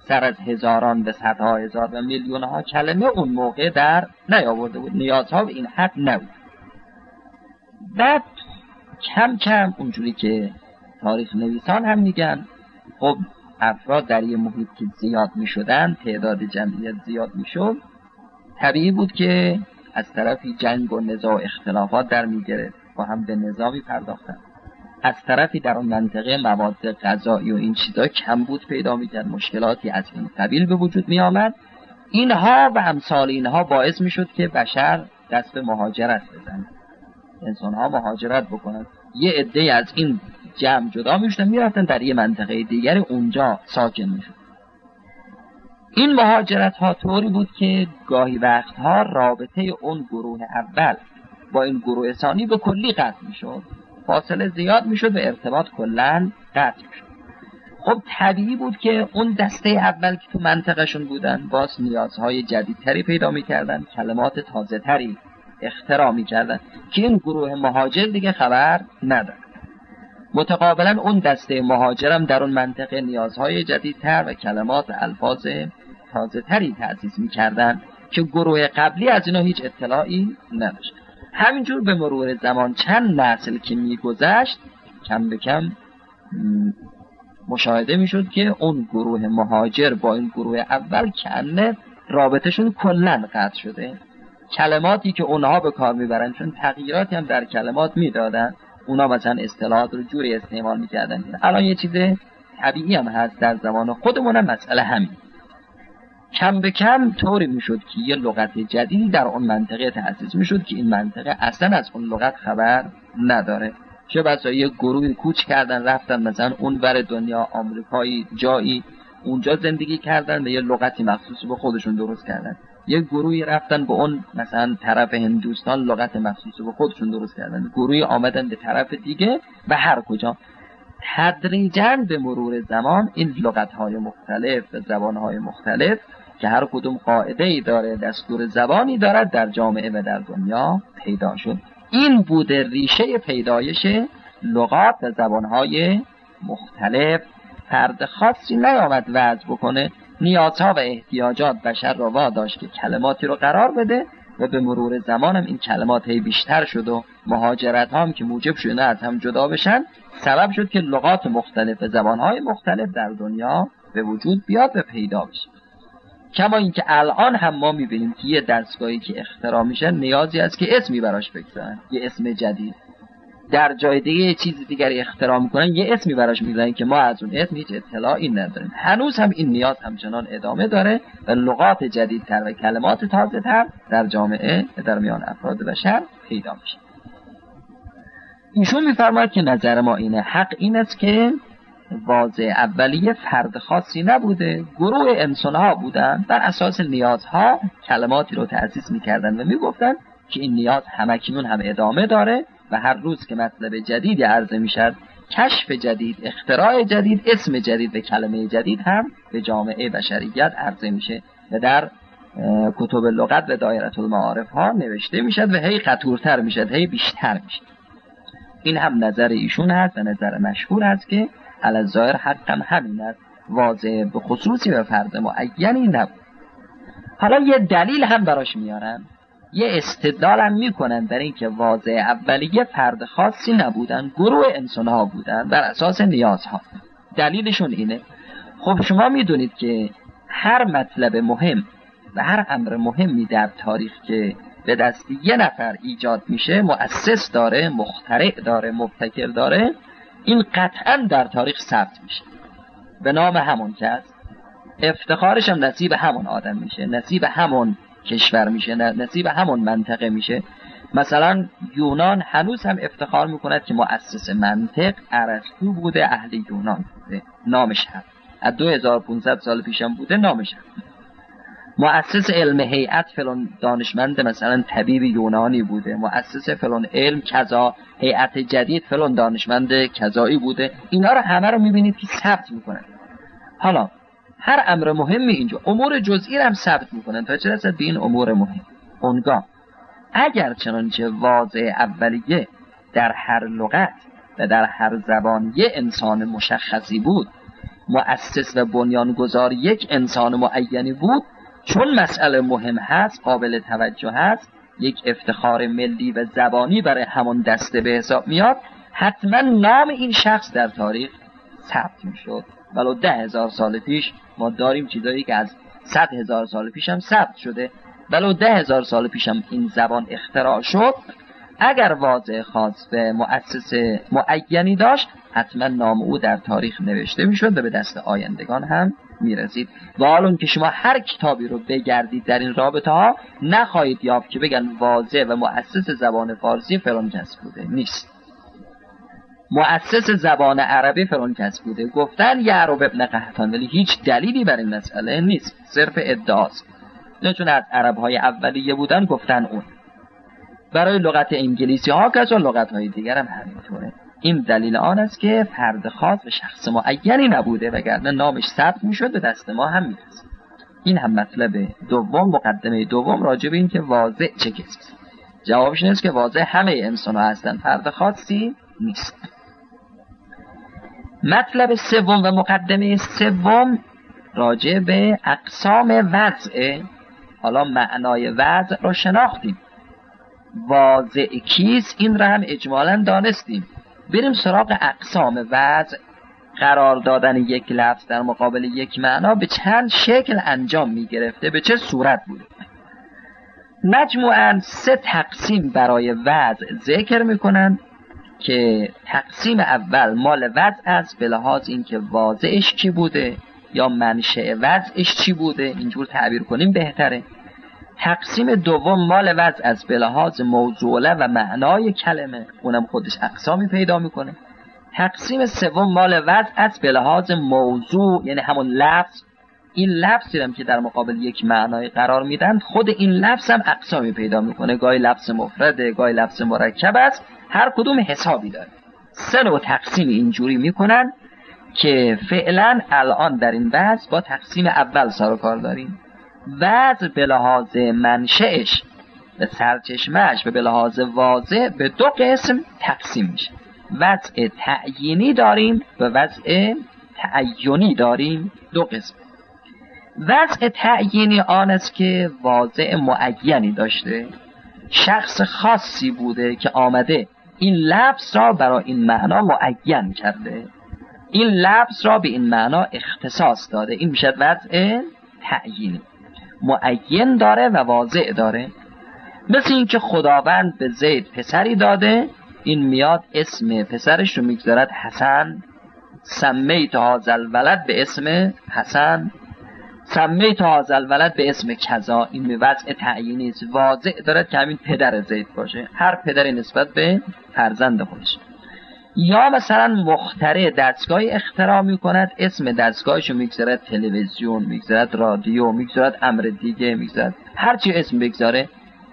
سر از هزاران به صدها هزار و میلیون ها کلمه اون موقع در نیاورده بود، نیازها به این حد نبود. بعد کم کم اونجوری که تاریخ نویسان هم میگن، خب افراد در یه محیط که زیاد میشدن، تعداد جمعیت زیاد میشد، طبیعی بود که از طرفی جنگ و نزاع و اختلافات در میگرفت و هم به نظامی پرداختن، از طرفی در اون منطقه مواد غذایی و این چیزا کم بود پیدا میکرد، مشکلاتی از این قبیل به وجود میآمد. اینها و امثال اینها باعث میشد که بشر دست به مهاجرت بزنه، انسانها مهاجرت بکنن. یه عده از این جمع جدا میشدن، میرفتن در یه منطقه دیگری اونجا ساکن میشد. این مهاجرت ها طوری بود که گاهی وقتها رابطه اون گروه اول با این گروه ثانی به کلی قطع میشد، فاصله زیاد میشد و ارتباط کلاً قطع میشد. خب طبیعی بود که اون دسته اول که تو منطقهشون بودن باز نیازهای جدیدتری پیدا میکردن، کلمات تازه تری اختراع میکردن که این گروه مهاجر دیگه خبر ندارد. متقابلا اون دسته مهاجرم در اون منطقه نیازهای جدیدتر و کلمات و الفاظ تازه تری تأسیس میکردن که گروه قبلی از اینا هیچ اطلاعی نداشت. همینجور به مرور زمان چند نسل که میگذشت کم به کم مشاهده میشد که اون گروه مهاجر با این گروه اول کنه رابطهشون کلاً قطع شده. کلماتی که اونها به کار میبرن، چون تغییراتی هم در کلمات میدادن، اونا مثلا اصطلاحات رو جوری استعمال میکردن. الان یه چیز طبیعی هم هست در زمان خودمون هم مسئله همین. کم به کم طوری میشد که یه لغت جدیدی در اون منطقه تأسیس میشد که این منطقه اصلا از اون لغت خبر نداره. چه بسا یه گروهی کوچ کردن رفتن مثلا اون ور دنیا، آمریکایی جایی، اونجا زندگی کردن و یه لغتی مخصوص به خودشون درست کردن. یه گروهی رفتن به اون مثلا طرف هندوستان، لغت مخصوص به خودشون درست کردن. گروهی آمدن به طرف دیگه و هر کجا. تدریجاً به مرور زمان این لغت‌های مختلف و زبان‌های مختلف که هر کدوم قاعده‌ای داره، دستور زبانی دارد، در جامعه و در دنیا پیدا شد. این بوده ریشه پیدایش لغات و زبان‌های مختلف. فرد خاصی نیامد وضع بکنه، نیازها و احتیاجات بشر را واداشت که کلماتی رو قرار بده و به مرور زمان هم این کلمات بیشتر شد و مهاجرت هم که موجب شده از هم جدا بشن سبب شد که لغات مختلف و زبانهای مختلف در دنیا به وجود بیاد و پیدا بشه. کما اینکه الان هم ما میبینیم که یه دستگاهی که اختراع میشه نیازی است که اسمی براش بگذارن، یه اسم جدید. در جای دیگه یه چیز دیگری اختراع میکنن، یه اسمی براش میذارن که ما از اون اسم هیچ اطلاعی نداریم. هنوز هم این نیاز همچنان ادامه داره و لغات جدیدتر و کلمات تازه‌تر در جامعه در میان افراد بشر پیدا میشه. ایشون میفرماید که نظر ما اینه، حق این است که واژه اولیه فرد خاصی نبوده، گروه انسان‌ها بودن، بر اساس نیازها کلماتی رو تأسیس میکردن و میگفتن که این نیاز همکنون هم ادامه داره و هر روز که مطلب جدیدی عرضه میشد، کشف جدید، اختراع جدید، اسم جدید و کلمه جدید هم به جامعه بشریت عرضه میشه و در کتب لغت و دایره المعارف ها نوشته میشد و هی خطورتر میشد، هی بیشتر میشد. این هم نظر ایشون هست و نظر مشهور هست که علی الظاهر حق هم همین است، واضح به خصوصی به فرد معینی نبود. حالا یه دلیل هم براش میارن، یه استدلال هم میکنن برای اینکه واژه اولیه فرد خاصی نبودن، گروه انسان‌ها بودن بر اساس نیازها. دلیلشون اینه، خب شما میدونید که هر مطلب مهم و هر امر مهمی در تاریخ که به دست یه نفر ایجاد میشه، مؤسس داره، مخترع داره، مبتکر داره، این قطعا در تاریخ ثبت میشه به نام همون کس، افتخارش هم نصیب همون آدم میشه، نصیب همون کشور میشه، نصیب همون منطقه میشه. مثلا یونان هنوز هم افتخار میکند که مؤسس منطق ارسطو بوده، اهل یونان بوده، نامش هست. از 2500 سال پیشم بوده، نامش هست. مؤسس علم هیئت فلان دانشمند مثلا طبیب یونانی بوده، مؤسس فلان علم کذا، هیئت جدید فلان دانشمند کذایی بوده. اینا رو همه رو میبینید که ثبت میکنن. حالا هر امر مهمی اینجا امور جزئی هم ثبت میکنن تا چه رسد به این امور مهم. اونگاه اگر چنانچه واژه اولیه در هر لغت و در هر زبان یه انسان مشخصی بود، مؤسس و بنیانگذار یک انسان معینی بود، چون مسئله مهم هست، قابل توجه هست، یک افتخار ملی و زبانی برای همون دسته به حساب میاد، حتما نام این شخص در تاریخ ثبت میشد. ولو 10,000 سال پیش ما داریم چیزایی که از 100,000 سال پیش هم ثبت شده، ولو 10,000 سال پیش هم این زبان اختراع شد، اگر واضع خاص به مؤسس معینی داشت، حتما نام او در تاریخ نوشته میشد و به دست آیندگان هم میرسید. و حالا که شما هر کتابی رو بگردید در این رابطه ها، نخواهید یافت که بگن واضع و مؤسس زبان فارسی فلان کس بوده. نیست. مؤسس زبان عربی فلان کس بوده. گفتن یعرب ابن قحطان، ولی هیچ دلیلی بر این مسئله نیست، صرف ادعاست. چون از عرب‌های اولیه بودن گفتن اون. برای لغت انگلیسی ها که از لغت های دیگر هم همینطوره. این دلیل آن است که فرد خاص و شخص معینی نبوده، وگرنه نامش ثبت میشد به دست ما هم میرسید. این هم مطلب دوم، مقدمه دوم راجع به این که واضع چه کسی است. جوابش این است که واضع همه انسان ها هستن، فرد خاصی نیست. مطلب سوم و مقدمه سوم راجع به اقسام وضع. حالا معنای وضع رو شناختیم، واضع کیست این را هم اجمالاً دانستیم. بریم سراغ اقسام وضع. قرار دادن یک لفظ در مقابل یک معنا به چند شکل انجام می گرفته، به چه صورت بوده. مجموعاً 3 تقسیم برای وضع ذکر می کنند که تقسیم اول مال وضع است به لحاظ اینکه واضعش چی بوده یا منشأ وضعش چی بوده، اینجور تعبیر کنیم بهتره. تقسیم دوم مال وضع است به لحاظ موضوعه و معنای کلمه، اونم خودش اقسامی پیدا میکنه. تقسیم سوم مال وضع است به لحاظ موضوع، یعنی همون لفظ. این لفظی هم که در مقابل یک معنای قرار میدن، خود این لفظ هم اقسامی پیدا میکنه، گاهی لفظ مفرده، گاهی لفظ مرکب است، هر کدوم حسابی داره. 3 نوع تقسیم اینجوری میکنن که فعلا الان در این بحث با تقسیم اول سر و کار داریم. وضع به لحاظ منشأش به سرچشمه‌اش و به لحاظ واضع به 2 قسم تقسیم میشه. وضع تعیینی داریم و وضع تعینی داریم، 2 قسم. وضع تعیینی آن است که واضع معینی داشته، شخص خاصی بوده که آمده این لفظ را برای این معنا معین کرده، این لفظ را به این معنا اختصاص داده. این میشه وضع تعیینی. معین داره و واضع داره. مثل این که خداوند به زید پسری داده، این میاد اسم پسرش رو میگذارد حسن، سمیت هذا الولد به اسم حسن، سمیت هذا الولد به اسم کذا. این وضع تعیینی است، واضع دارد که همین پدر زید باشه، هر پدری نسبت به فرزند خودش. یا مثلا مخترع دستگاهی اختراع میکند، اسم دستگاهشو میگذارد تلویزیون، میگذارد رادیو، میگذارد امر دیگه، میگذارد هرچی اسم بگذاره.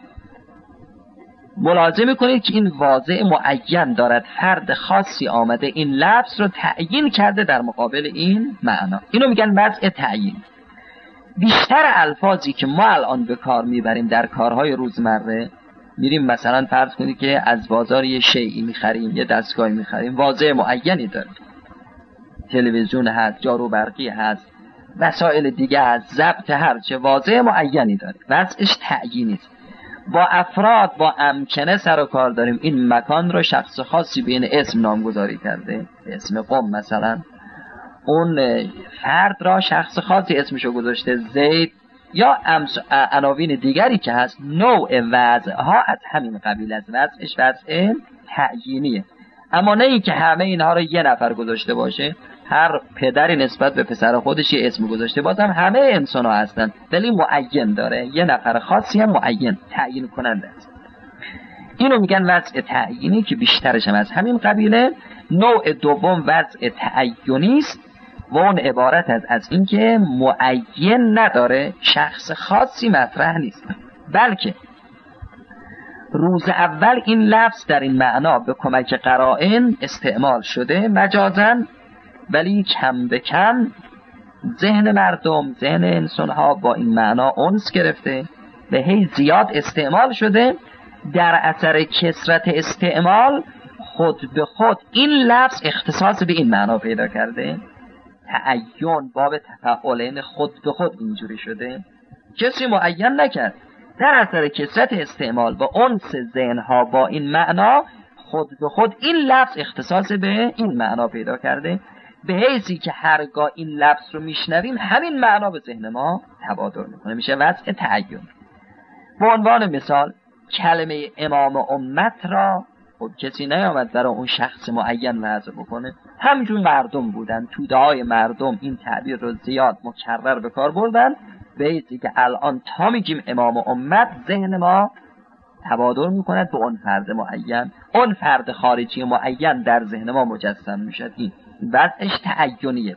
ملاحظه میکنید که این واضع معین دارد، فرد خاصی آمده این لفظ رو تعیین کرده در مقابل این معنا. اینو میگن وضع تعیین. بیشتر الفاظی که ما الان به کار میبریم در کارهای روزمره، میریم مثلا فرض کنید که از بازار یه شیئی میخریم، یه دستگاهی میخریم، واضع معینی داره، تلویزیون هست، جارو برقی هست، وسایل دیگه هست، ضبط هرچه، واضع معینی داره، وضعش تعیینی است. با افراد، با امکنه سر و کار داریم. این مکان رو شخص خاصی به این اسم نامگذاری کرده، به اسم قم مثلا. اون فرد را شخص خاصی اسمشو گذاشته زید، یا عناوین دیگری که هست. نوع وضع ها از همین قبیل است، وضعش وضع تعیینیه. اما نه این که همه اینها رو یه نفر گذاشته باشه، هر پدری نسبت به پسر خودش یه اسم گذاشته، بازم همه انسان ها هستن ولی معین داره، یه نفر خاصی هم معین تعیین کننده است. اینو میگن وضع تعیینی که بیشترش هم از همین قبیله. نوع دوم وضع تعیینی است و اون عبارت از این که معین نداره، شخص خاصی مطرح نیست، بلکه روز اول این لفظ در این معنا به کمک قرائن استعمال شده مجازاً، ولی کم به کم ذهن مردم، ذهن انسان‌ها با این معنا انس گرفته و هی زیاد استعمال شده. در اثر کثرت استعمال خود به خود این لفظ اختصاص به این معنا پیدا کرده تعین باب تفعلین خود به خود اینجوری شده، کسی معین نکرد. در اثر کثرت استعمال و انس ذهنها با این معنا، خود به خود این لفظ اختصاص به این معنا پیدا کرده، به حیثی که هرگاه این لفظ رو میشنویم همین معنا به ذهن ما تبادر میکنه، میشه وضع تعین. به عنوان مثال کلمه امام امت را خب کسی نیامد برای اون شخص معین وضع بکنه، همینجور مردم بودن، توده های مردم این تعبیر رو زیاد مکرر به کار بردن، به حیثی که الان تا میگیم امام امت ذهن ما تبادر میکند به اون فرد معین، اون فرد خارجی معین در ذهن ما مجسم میشد. این وضعش تعینیه.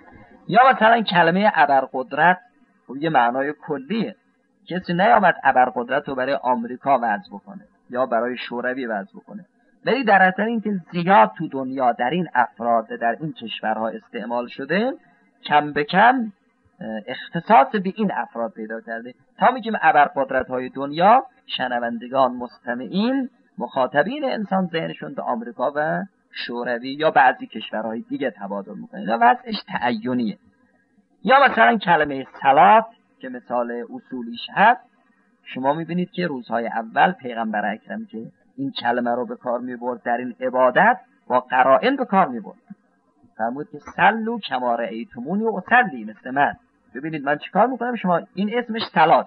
یا مثلا کلمه ابرقدرت خب یه معنای کلیه، کسی نیامد ابرقدرت رو برای آمریکا وضع بکنه یا برای شوروی وضع بکنه، ولی در اثر اینکه زیاد تو دنیا در این افراد در این کشورها استعمال شده، کم به کم اختصاص به این افراد پیدا کرده. تا میگیم ابرقدرت های دنیا، شنوندگان مستمعین مخاطبین انسان ذهنشون به آمریکا و شوروی یا بعضی کشورهای دیگه تبادر میکنه. اینا وضعش تعینیه. یا مثلا کلمه صلات که مثال اصولیش هست، شما میبینید که روزهای اول پیغمبر اکرم که این کلمه رو به کار میبرد در این عبادت با قرائن به کار میبرد، فرمود که صلوا کما رأیتمونی اصلی، مثل من ببینید من چیکار میکنم، شما این اسمش صلات.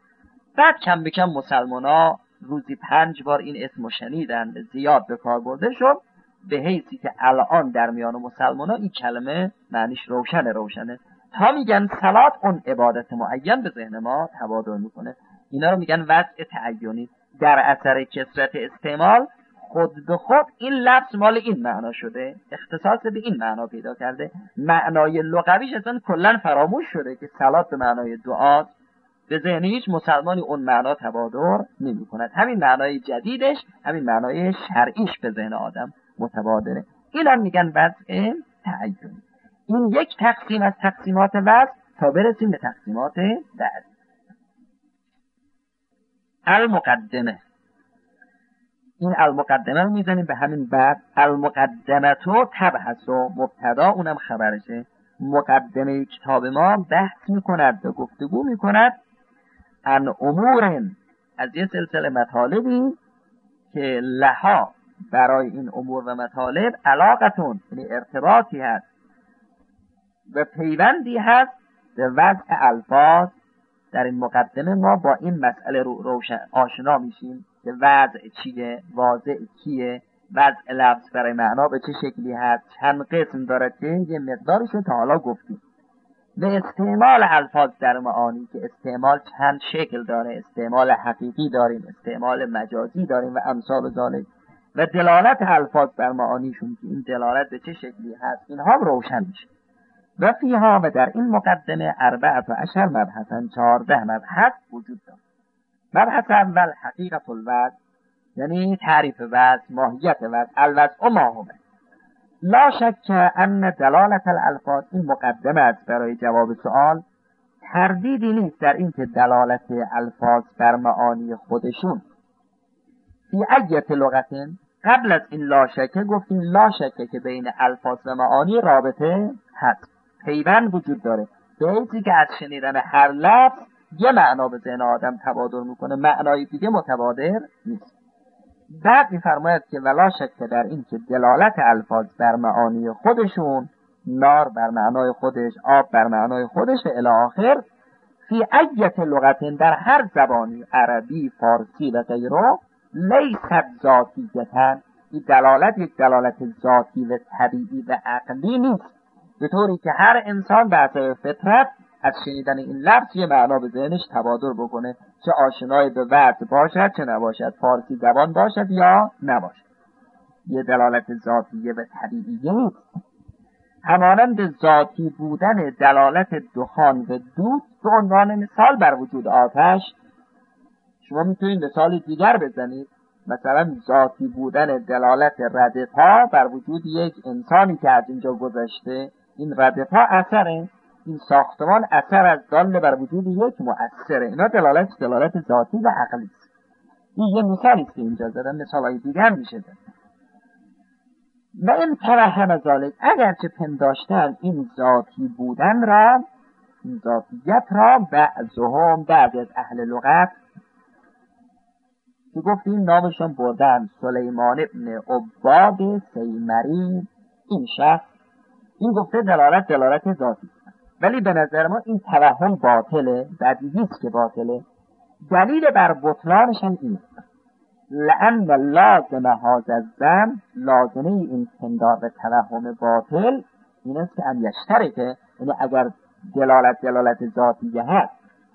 بعد کم به کم مسلمانا روزی 5 بار این اسمو شنیدن، زیاد به کار برده شد، به حیثی که الان در میان مسلمانا این کلمه معنیش روشنه تا میگن صلات اون عبادت معین به ذهن ما تبادر میکنه. اینا رو میگن وضع تعینی. در اثر کثرت استعمال خود به خود این لفظ مال این معنا شده، اختصاص به این معنا پیدا کرده، معنای لغویش اصلا کلا فراموش شده که صلات به معنای دعا، به ذهن هیچ مسلمانی اون معنا تبادر نمی کند. همین معنای جدیدش، همین معنای شرعیش به ذهن آدم متبادره. این هم میگن وضع تعین. این یک تقسیم از تقسیمات وضع تا برسیم به تقسیمات بعد. المقدمه، این المقدمه رو میزنیم به همین بعد. المقدمه تو تبحث و مبتدا اونم خبرشه. مقدمه کتاب ما بحث میکند و گفتگو میکند عن امور، از یه سلسله مطالبی که لها برای این امور و مطالب علاقتون، یعنی ارتباطی هست و پیوندی هست به وضع الفاظ. در این مقدمه ما با این مسئله روشن آشنا میشیم که وضع چیه، واضع کیه، وضع لفظ برای معنا به چه شکلی هست، چند قسم داره که یه مقدارش تا حالا گفتیم. به استعمال الفاظ در معانی که استعمال چند شکل داره، استعمال حقیقی داریم، استعمال مجازی داریم و امثال ذالک، و دلالت الفاظ بر معانیشون که این دلالت به چه شکلی هست، اینها روشن میشه. و فیها، و در این مقدمه 14 مبحثا، 14 مبحث وجود دارد. مبحث اول حقیقت الوضع، یعنی تعریف وضع، ماهیت وضع. الوضع ما هو، لا شک ان دلالت الالفاظ، این مقدمه است برای جواب سوال. تردیدی نیست در این که دلالت الفاظ بر معانی خودشون فی ایت لغتن، قبل از این لا شک گفتیم لا شک که بین الفاظ و معانی رابطه هست، پیوند وجود داره، به حیثی که از شنیدن هر لفظ یه معنا به ذهن آدم تبادر میکنه، معنای دیگه متبادر نیست. بعد میفرماید که ولا شک در این که دلالت الفاظ بر معانی خودشون، نار بر معنای خودش، آب بر معنای خودش و الی آخر، فی ایت لغتن، در هر زبانی، عربی، فارسی و غیره، لیست ذاتیتن، این دلالت یک دلالت ذاتی و طبیعی و عقلی نیست، به طوری که هر انسان به اثر فطرت از شنیدن این لفظ یه معنا به ذهنش تبادر بکنه، چه آشنای به وضع باشد چه نباشد، فارسی زبان باشد یا نباشد. یه دلالت ذاتیه و طبیعیه نیست. همانند ذاتی بودن دلالت دخان و دود به عنوان مثال بر وجود آتش، شما میتونید مثال دیگر بزنید، مثلا ذاتی بودن دلالت رد پا بر وجود یک انسانی که از اینجا گذشته، این رد پا اثره، این ساختمان اثر از دال بر وجود یک مؤثره. اینا دلالت ذاتی و عقلی است. این یه مثالی که اینجا زدم، مثالای دیگر میشه زد. و این توهم ذالک، اگرچه پنداشتن این ذاتی بودن را، این ذاتیت را، بعضهم، بعض از اهل لغت که گفتیم نامشون بردن سلیمان ابن عباد سیمری، این شخص این گفته دلالت ذاتی، ولی به نظر ما این توهم باطله، بدیهیست که باطله. دلیل بر بطلانش هم این لأن لازم هذا الظن، لازمه این پندار و توهم باطل این است که یشترکه، یعنی اگر دلالت ذاتیه هست،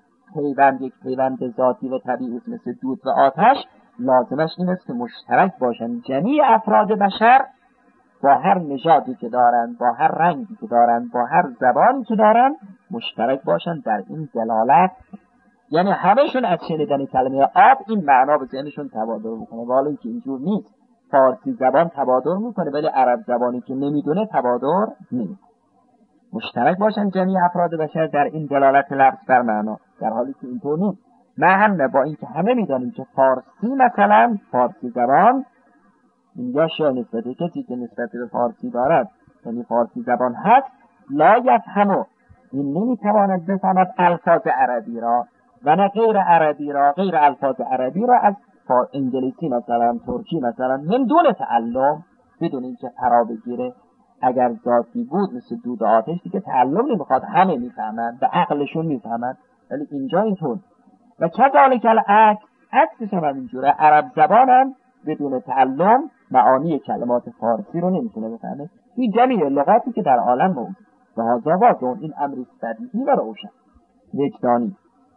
یک پیوند ذاتی و طبیعی مثل دود و آتش، لازمش این است که مشترک باشن جمیع افراد بشر با هر نژادی که دارن، با هر رنگی که دارن، با هر زبانی که دارن، مشترک باشن در این دلالت. یعنی همهشون از شنیدن کلمه آب این معنا به ذهنشون تبادر میکنه، ولی اینکه اینجور نیست. فارسی زبان تبادر میکنه ولی عرب زبانی که نمیدونه تبادر نیست. مشترک باشن جمیع افراد بشر در این دلالت لفظ بر معنا، در حالی که اینطور نیست. نه با اینکه همه میدانیم که فارسی مثلا، فارسی زبان اینجا شو نسبت کسی که نسبت به فارسی دارد، یعنی فارسی زبان هست، لا یفهمو، این نمیتواند بفهمد الفاظ عربی را و نه غیر عربی را، غیر الفاظ عربی را از انگلیسی مثلا، ترکی مثلا، من دون تعلم، بدون اینکه فرا بگیره. اگر ذاتی بود مثل دود و آتش دیگه تعلم نمیخواد، همه میفهمند و عقلشون میفهمند، ولی اینجا اینطور. و کذالک العکس، عکسش هم اینجوره، عرب زبانم بدون تعلم معانی کلمات فارسی رو نمیتونه بفهمه این جمیع لغاتی که در عالم موجود. و هذا واضح، این امر بدیهی و روشن وجدانی.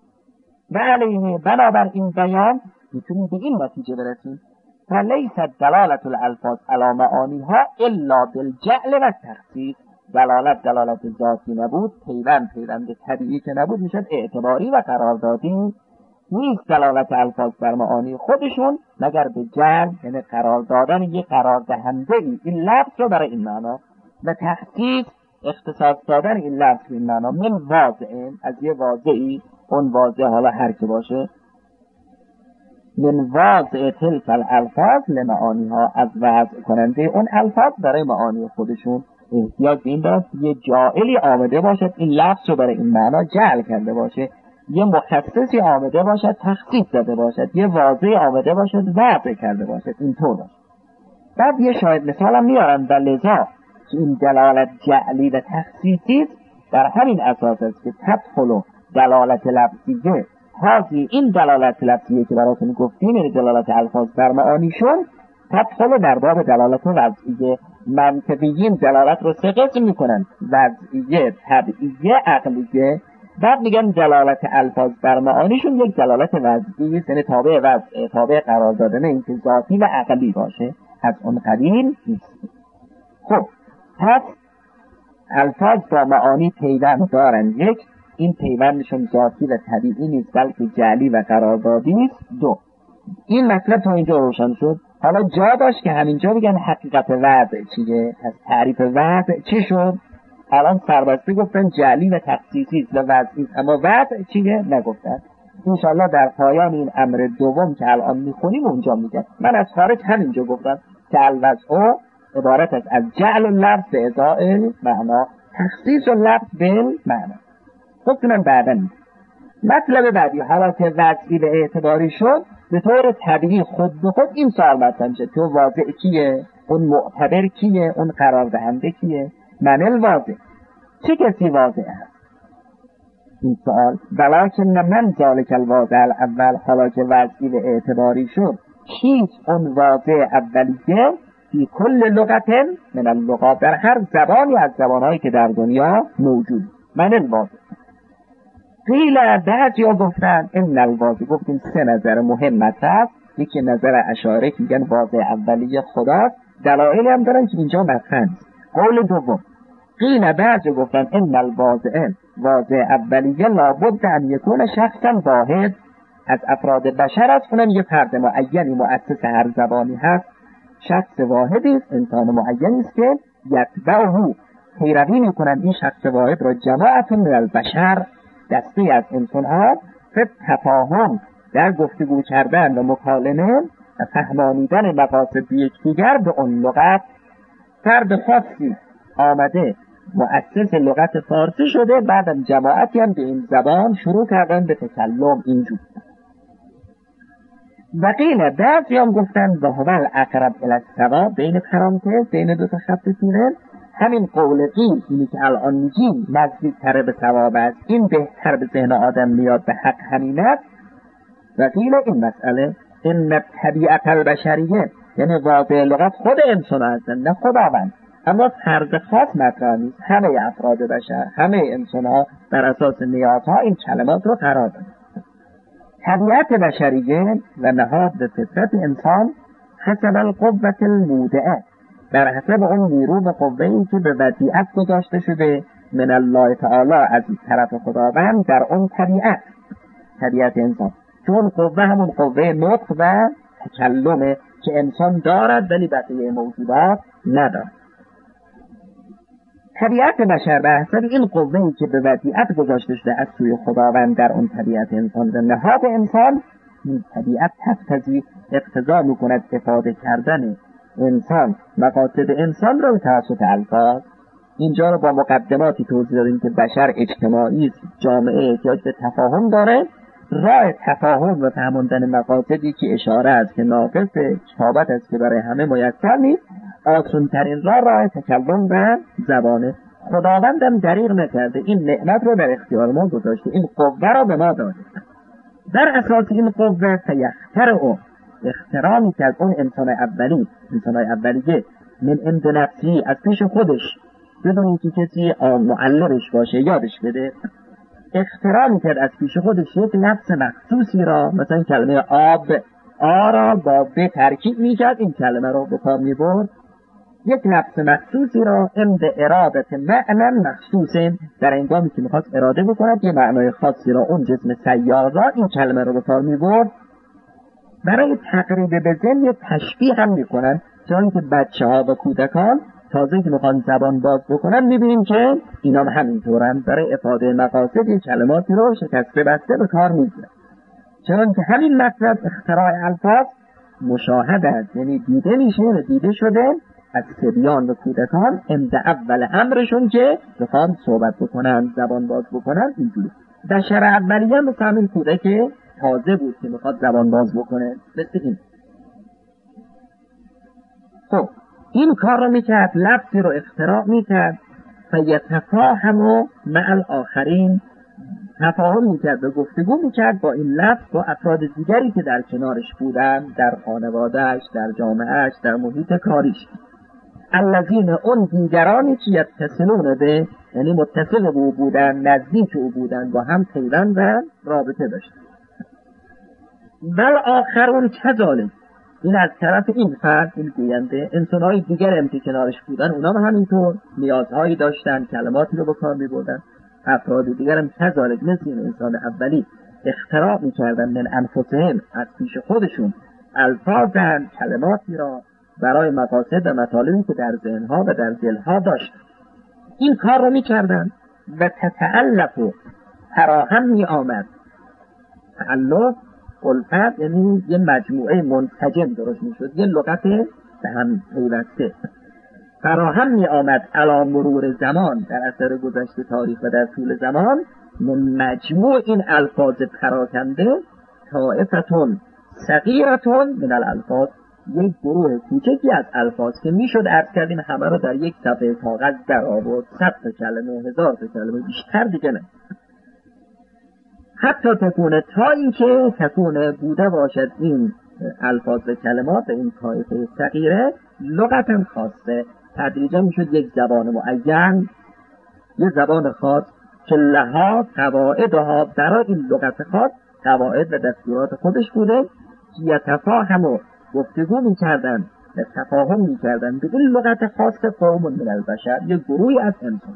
و علیه بنابر این بیان میتونیم به این نتیجه برسیم فلیس دلالت الالفاظ علی معانیها الا بالجعل و التخصیص. دلالت ذاتی نبود، پیوند طبیعی که نبود، میشد اعتباری و قراردادی. نیست دلالت الفاظ بر معانی خودشون مگر به جعل، یعنی قرار دادن یک قرار دهنده ای این لفظ رو برای این معنا، و تخصیص اختصاص دادن این لفظ به این معنا من واضع، از یه واضعی، اون واضع حالا هر که باشه، من واضع تلک الالفاظ لمعانی ها، از وضع کننده اون الفاظ برای معانی خودشون. احتیاج به این دارد یه جاعلی آمده باشد این لفظ رو برای این معنا جعل کرده باشه، یه مخصصی آمده باشد تخصیص داده باشد، یه واضعی آمده باشد وضع کرده باشد، اینطور باشه. بعد یه شاید مثال هم میارن و لذا این دلالت جعلی و تخصیصی در همین اساس است که تدخل دلالت لفظیه هازی، این دلالت لفظیه که براتون گفتیم، یعنی دلالت الفاظ بر معانیشون، تدخل در باب دلالت وضعیه. منطقیین دلالت رو سه قسم میکنن: وضعیه، طبعیه، عقلیه. بعد میگن دلالت الفاظ بر معانیشون یک دلالت وضعیه، یعنی تابع وضع، تابع قرار دادن اینکه ذاتی و عقلی باشه، از اون قبیل نیست. خب پس الفاظ با معانی پیوند دارن. یک، این پیوندشون ذاتی و طبیعی نیست بلکه جعلی و قراردادی است. دو، این مطلب تا اینجا روشن شد. حالا جا داشت که همینجا بگن حقیقت وضع چیه، از تعریف وضع چی شد. الان سربسته گفتن جعلی و تخصیصی و وضعی، اما وضع چیه نگفتن. انشاءالله در پایان این امر دوم که الان میخونیم اونجا میگن. من از خارج همینجا گفتم که الوضع عبارت است از جعل اللفظ به ازاء معنا، تخصیص اللفظ به معنا. گفتم بعدا مطلب بعدی، حالا که وضعی به اعتباری شد، به طور طبیعی خود به خود این سوال مطرح شد: تو واضع کیه؟ اون معتبر کیه؟ اون قرار دهنده کیه؟ من الواضع، چه کسی واضع هست؟ این سوال. ولکن من ذالک الواضع الاول، حالا که وضعی به اعتباری شد، هیچ اون واضع اولیه فی کل لغت من اللغات، در هر زبانی از زبانهایی که در دنیا موجود، من الواضع. قیل بعضی ها گفتن این الواضع، گفتیم سه نظر مهم مطرح. یکی نظر اشاعره که میگن واضع اولیه خداست، دلایلی هم دارن که اینجا مطرح نیست. قول دوم، قیل بعضی گفتن این الواضع، واضع اولیه لابد ان یکون شخصا واحد، از افراد بشر است، اونم یه فرد معینی مؤسس هر زبانی هست، شخص واحدی است، انسان معینی است که یتبعه، پیروی میکنن این شخص واحد را جماعت من البشر، دستی از انسان ها، فی تفاهم، در گفتگو کردن و مکالمه و فهمانیدن مقاصد یکدیگر به اون لغت. فرد خاصی آمده مؤسس لغت فارسی شده، بعدم جماعتی هم به این زبان شروع کردن به تکلم اینجور. وقیل بعضی هم گفتن و هو الاقرب الی الصواب، بین پرانتز بین دو تا خط تیره همین قول قیل، اینی که الان میگیم نزدیک‌تر به صواب است، این بهتر به ذهن آدم میاد، به حق همین است. وقیل این مسئله این طبیعت البشریه، یعنی واضع لغت خود انسان هستن نه خداوند، اما فرد خاص مطرح نیست، همه افراد بشر، همه انسان ها بر اساس نیازها این کلمات رو قرار دادن. طبیعت بشریه و نهاد فطرت انسان حسب القوة المودعه، در حسب اون نیرو و قوه‌ای که به ودیعت گذاشته شده من الله تعالی از طرف خداوند در اون طبیعت انسان، چون قوه همون قوه نطق و تکلمه که انسان دارد ولی بقیه موجودات ندارد. طبیعت بشر به حسب این قوه‌ای که به ودیعت گذاشته شده از سوی خداوند در اون طبیعت انسان و نهاد انسان، این طبیعت اقتضا میکند افاده کردن انسان مقاصد انسان رو توسط الفاظ. اینجا رو با مقدماتی توضیح دادیم که بشر اجتماعی است، جامعه احتیاج به تفاهم داره، راه تفاهم و فهماندن مقاصدی که اشاره است که ناقص کتابت است که برای همه میسر نیست، آسان ترین راه تکلم و زبانه. خداوندم دریغ نکرده، این نعمت رو در اختیار ما گذاشته، این قوه رو به ما داده. در اساس این قوه فیخترع، اخترامی که از اون انسانهای اولیه من عند نفسی، از پیش خودش بدون اینکه کسی معلمش باشه یادش بده، اخترامی کرد از پیش خودش یک نفس مخصوصی را، مثلا کلمه آب، آ را با ب ترکیب میکرد، این کلمه رو به کار میبرد، یک نفس مخصوصی را عند ارادت معنی مخصوص، در انگامی که میخواست اراده بکند یه معنای خاصی را، اون جسم سیارا این کلمه رو به کار میبرد. برای تقریب به ذهن یه تشبیه هم میکنن، چون که بچه ها و کودکان تازه که میخوان زبان باز بکنن میبینیم که اینا همینطورن، برای افاده مقاصد کلماتی رو شکسته بسته به کار میگیرن. چون که همین مطلب اختراع الفاظ مشاهده است، یعنی دیده میشه و دیده شده از صبیان و کودکان عند اول امرشون که بخوان صحبت بکنن، زبان باز بکنن. اینجوری بشر اولیه مثل همین کودک تازه بود که میخواد زبان باز بکنه، مثل این. خب این کار رو میکرد، لفظی رو اختراع میکرد، فیتفاهم مع الاخرین، تفاهم میکرد و گفتگو میکرد با این لفظ با افراد دیگری که در کنارش بودن، در خانوادهش، در جامعهش، در محیط کاریش. الذین، اون دیگرانی که یتصلون به، یعنی متصل به او بودن، نزدیک او بودن، با هم پیوند و رابطه داشتن. بل آخرون کذالک، این از طرف این فرد، این گوینده، انسان‌های دیگر هم که کنارش بودن اونا هم همینطور نیازهایی داشتن، کلماتی رو به کار می‌بردن. افراد دیگر هم کذالک مثل این انسان اولی اختراع می‌کردن من انفسهم، از پیش خودشون، الفاظن، کلماتی را برای مقاصد و مطالبی که در ذهن‌ها و در دل‌ها داشتن. این کار رو می‌کردن و تتألف و فراهم می‌آمد. تألف الفت یعنی یه مجموعه منسجم درست میشد، یه لغت به هم پیوسته. فراهم می آمد علی مرور زمان، در اثر گذشت تاریخ و در طول زمان، مجموع این الفاظ پراکنده، طائفتون صغیرتون من الالفاظ، یک گروه کوچکی از الفاظ که میشد عرض کردیم همه رو در یک صفحه کاغذ در آورد، 100 کلمه، 1000 کلمه، بیشتر دیگه نه. حتی تکونه، تا اینکه تکونه بوده باشد این الفاظ و کلمات این طایفه صغیره لغتا خاصه، تدریجا میشد یک زبان معین، یک زبان خاص که لها قواعدها، برای این لغت خاص قواعد و دستورات خودش بوده که یتفاهم و گفتگو میکردن و تفاهم میکردن به این لغت خاص قوم من البشر، یک گروهی از انسان.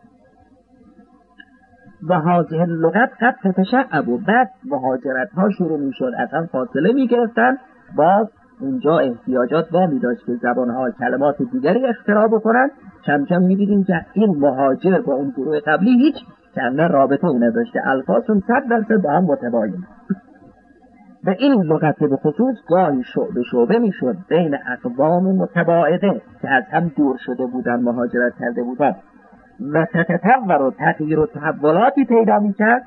و هذه اللغت قد تتشعب، و بعد مهاجرت ها شروع می شد، اصلا فاصله می گرفتن، باز اونجا احتیاجات وامی داشت که زبان ها کلمات دیگری اختراع بکنن. کم کم می دیدیم که این مهاجر با اون گروه قبلی هیچ کنه رابطه نداشته، الفاظشون 100% با هم متباین. به این لغت به خصوص گاهی شعبه شعبه میشد بین اقوام متباعده که از هم دور شده بودن، مهاجرت کرده بودن، و تتطور و تغییر و تحولاتی پیدا میکرد،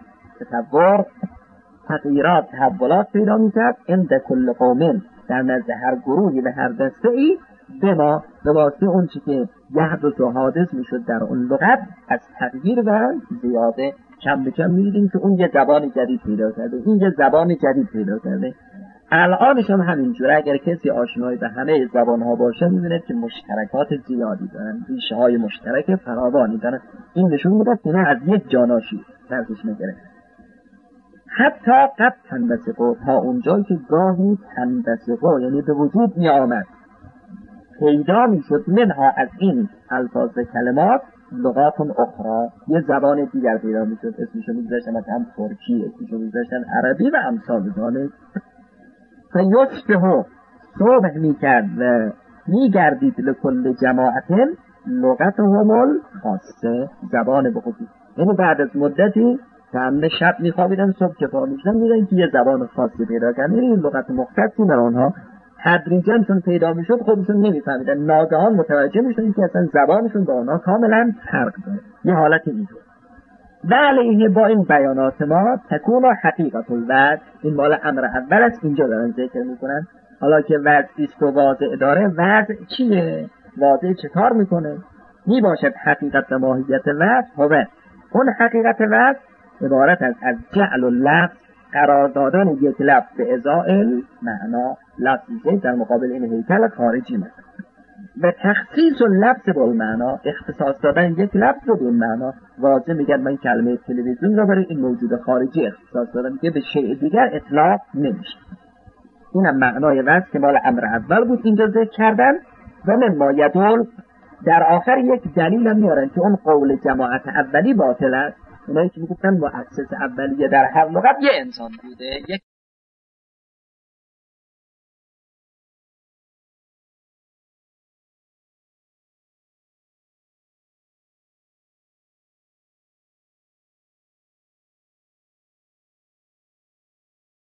تغییرات تحولات پیدا میکرد عند کل قوم، در نزد هر گروهی و هر دسته ای، به واسطه اون چی که یحدث و حادث میشد در اون لغت از تغییر و زیاده. کم به کم می‌دیدیم که اون یه زبان جدید پیدا کرده، این یه زبان جدید پیدا کرده. الانش هم همینجوره. اگر کسی آشنایی به همه زبان‌ها باشه می‌بینه که مشترکات زیادی دارن، ریشه‌های مشترک فراوانی دارن. این نشون میده که نه از یک جاناشی سرچشمه می‌گیره. حتی قد تنبسقوا، تا اونجایی که گاهی تنبسقوا یعنی به وجود می آمد، پیدا می شد منها از این الفاظ کلمات لغات اخرى، یه زبان دیگر پیدا می شد. اسمشو می گذاشتن مثلا ترکی، اسمشو می گذاشتن عربی و امثال ذالک. فیشبه، صبح می کرد و می گردید لکل جماعت لغتهم الخاصه، زبان بخصوص. یعنی بعد از مدتی همه شب میخوابیدن، صبح که پا میشدن میدن که یه زبان خاصی پیدا کردن، یعنی این لغت مختصی در آنها تدریجاً چون پیدا میشد خودشون نمیفهمیدن، ناگهان متوجه میشدن که اصلا زبانشون با آنها کاملا فرق داره. یه حالتی اینطور. علیه با این بیانات ما تکون حقیقت الوضع، این مال امر اول است، اینجا دارن ذکر میکنن. حالا که وضعی است و واضع داره، وضع چیه؟ واضع چه کار میکنه؟ میباشد حقیقت و ماهیت وضع. هوه اون حقیقت وضع عبارت از جعل اللفظ، قرار دادن یک لفظ به ازائل معنا، لفظی در مقابل این هیکل خارجی مثلا، و تخصیص اللفظ با معنا، اختصاص دادن یک لفظ به معنا. واضح میگن من کلمه تلویزیون را برای این موجود خارجی اختصاص دادم که به شیء دیگر اطلاق نمیشه. اینم معنای وضع که مال امر اول بود اینجا ذکر کردن. و من ما یدل، در آخر یک دلیل هم میارن که اون قول جماعت اولی باطل است. اونایی که میگفتن مؤسس اولیه در هر لغت یه انسان بوده، یک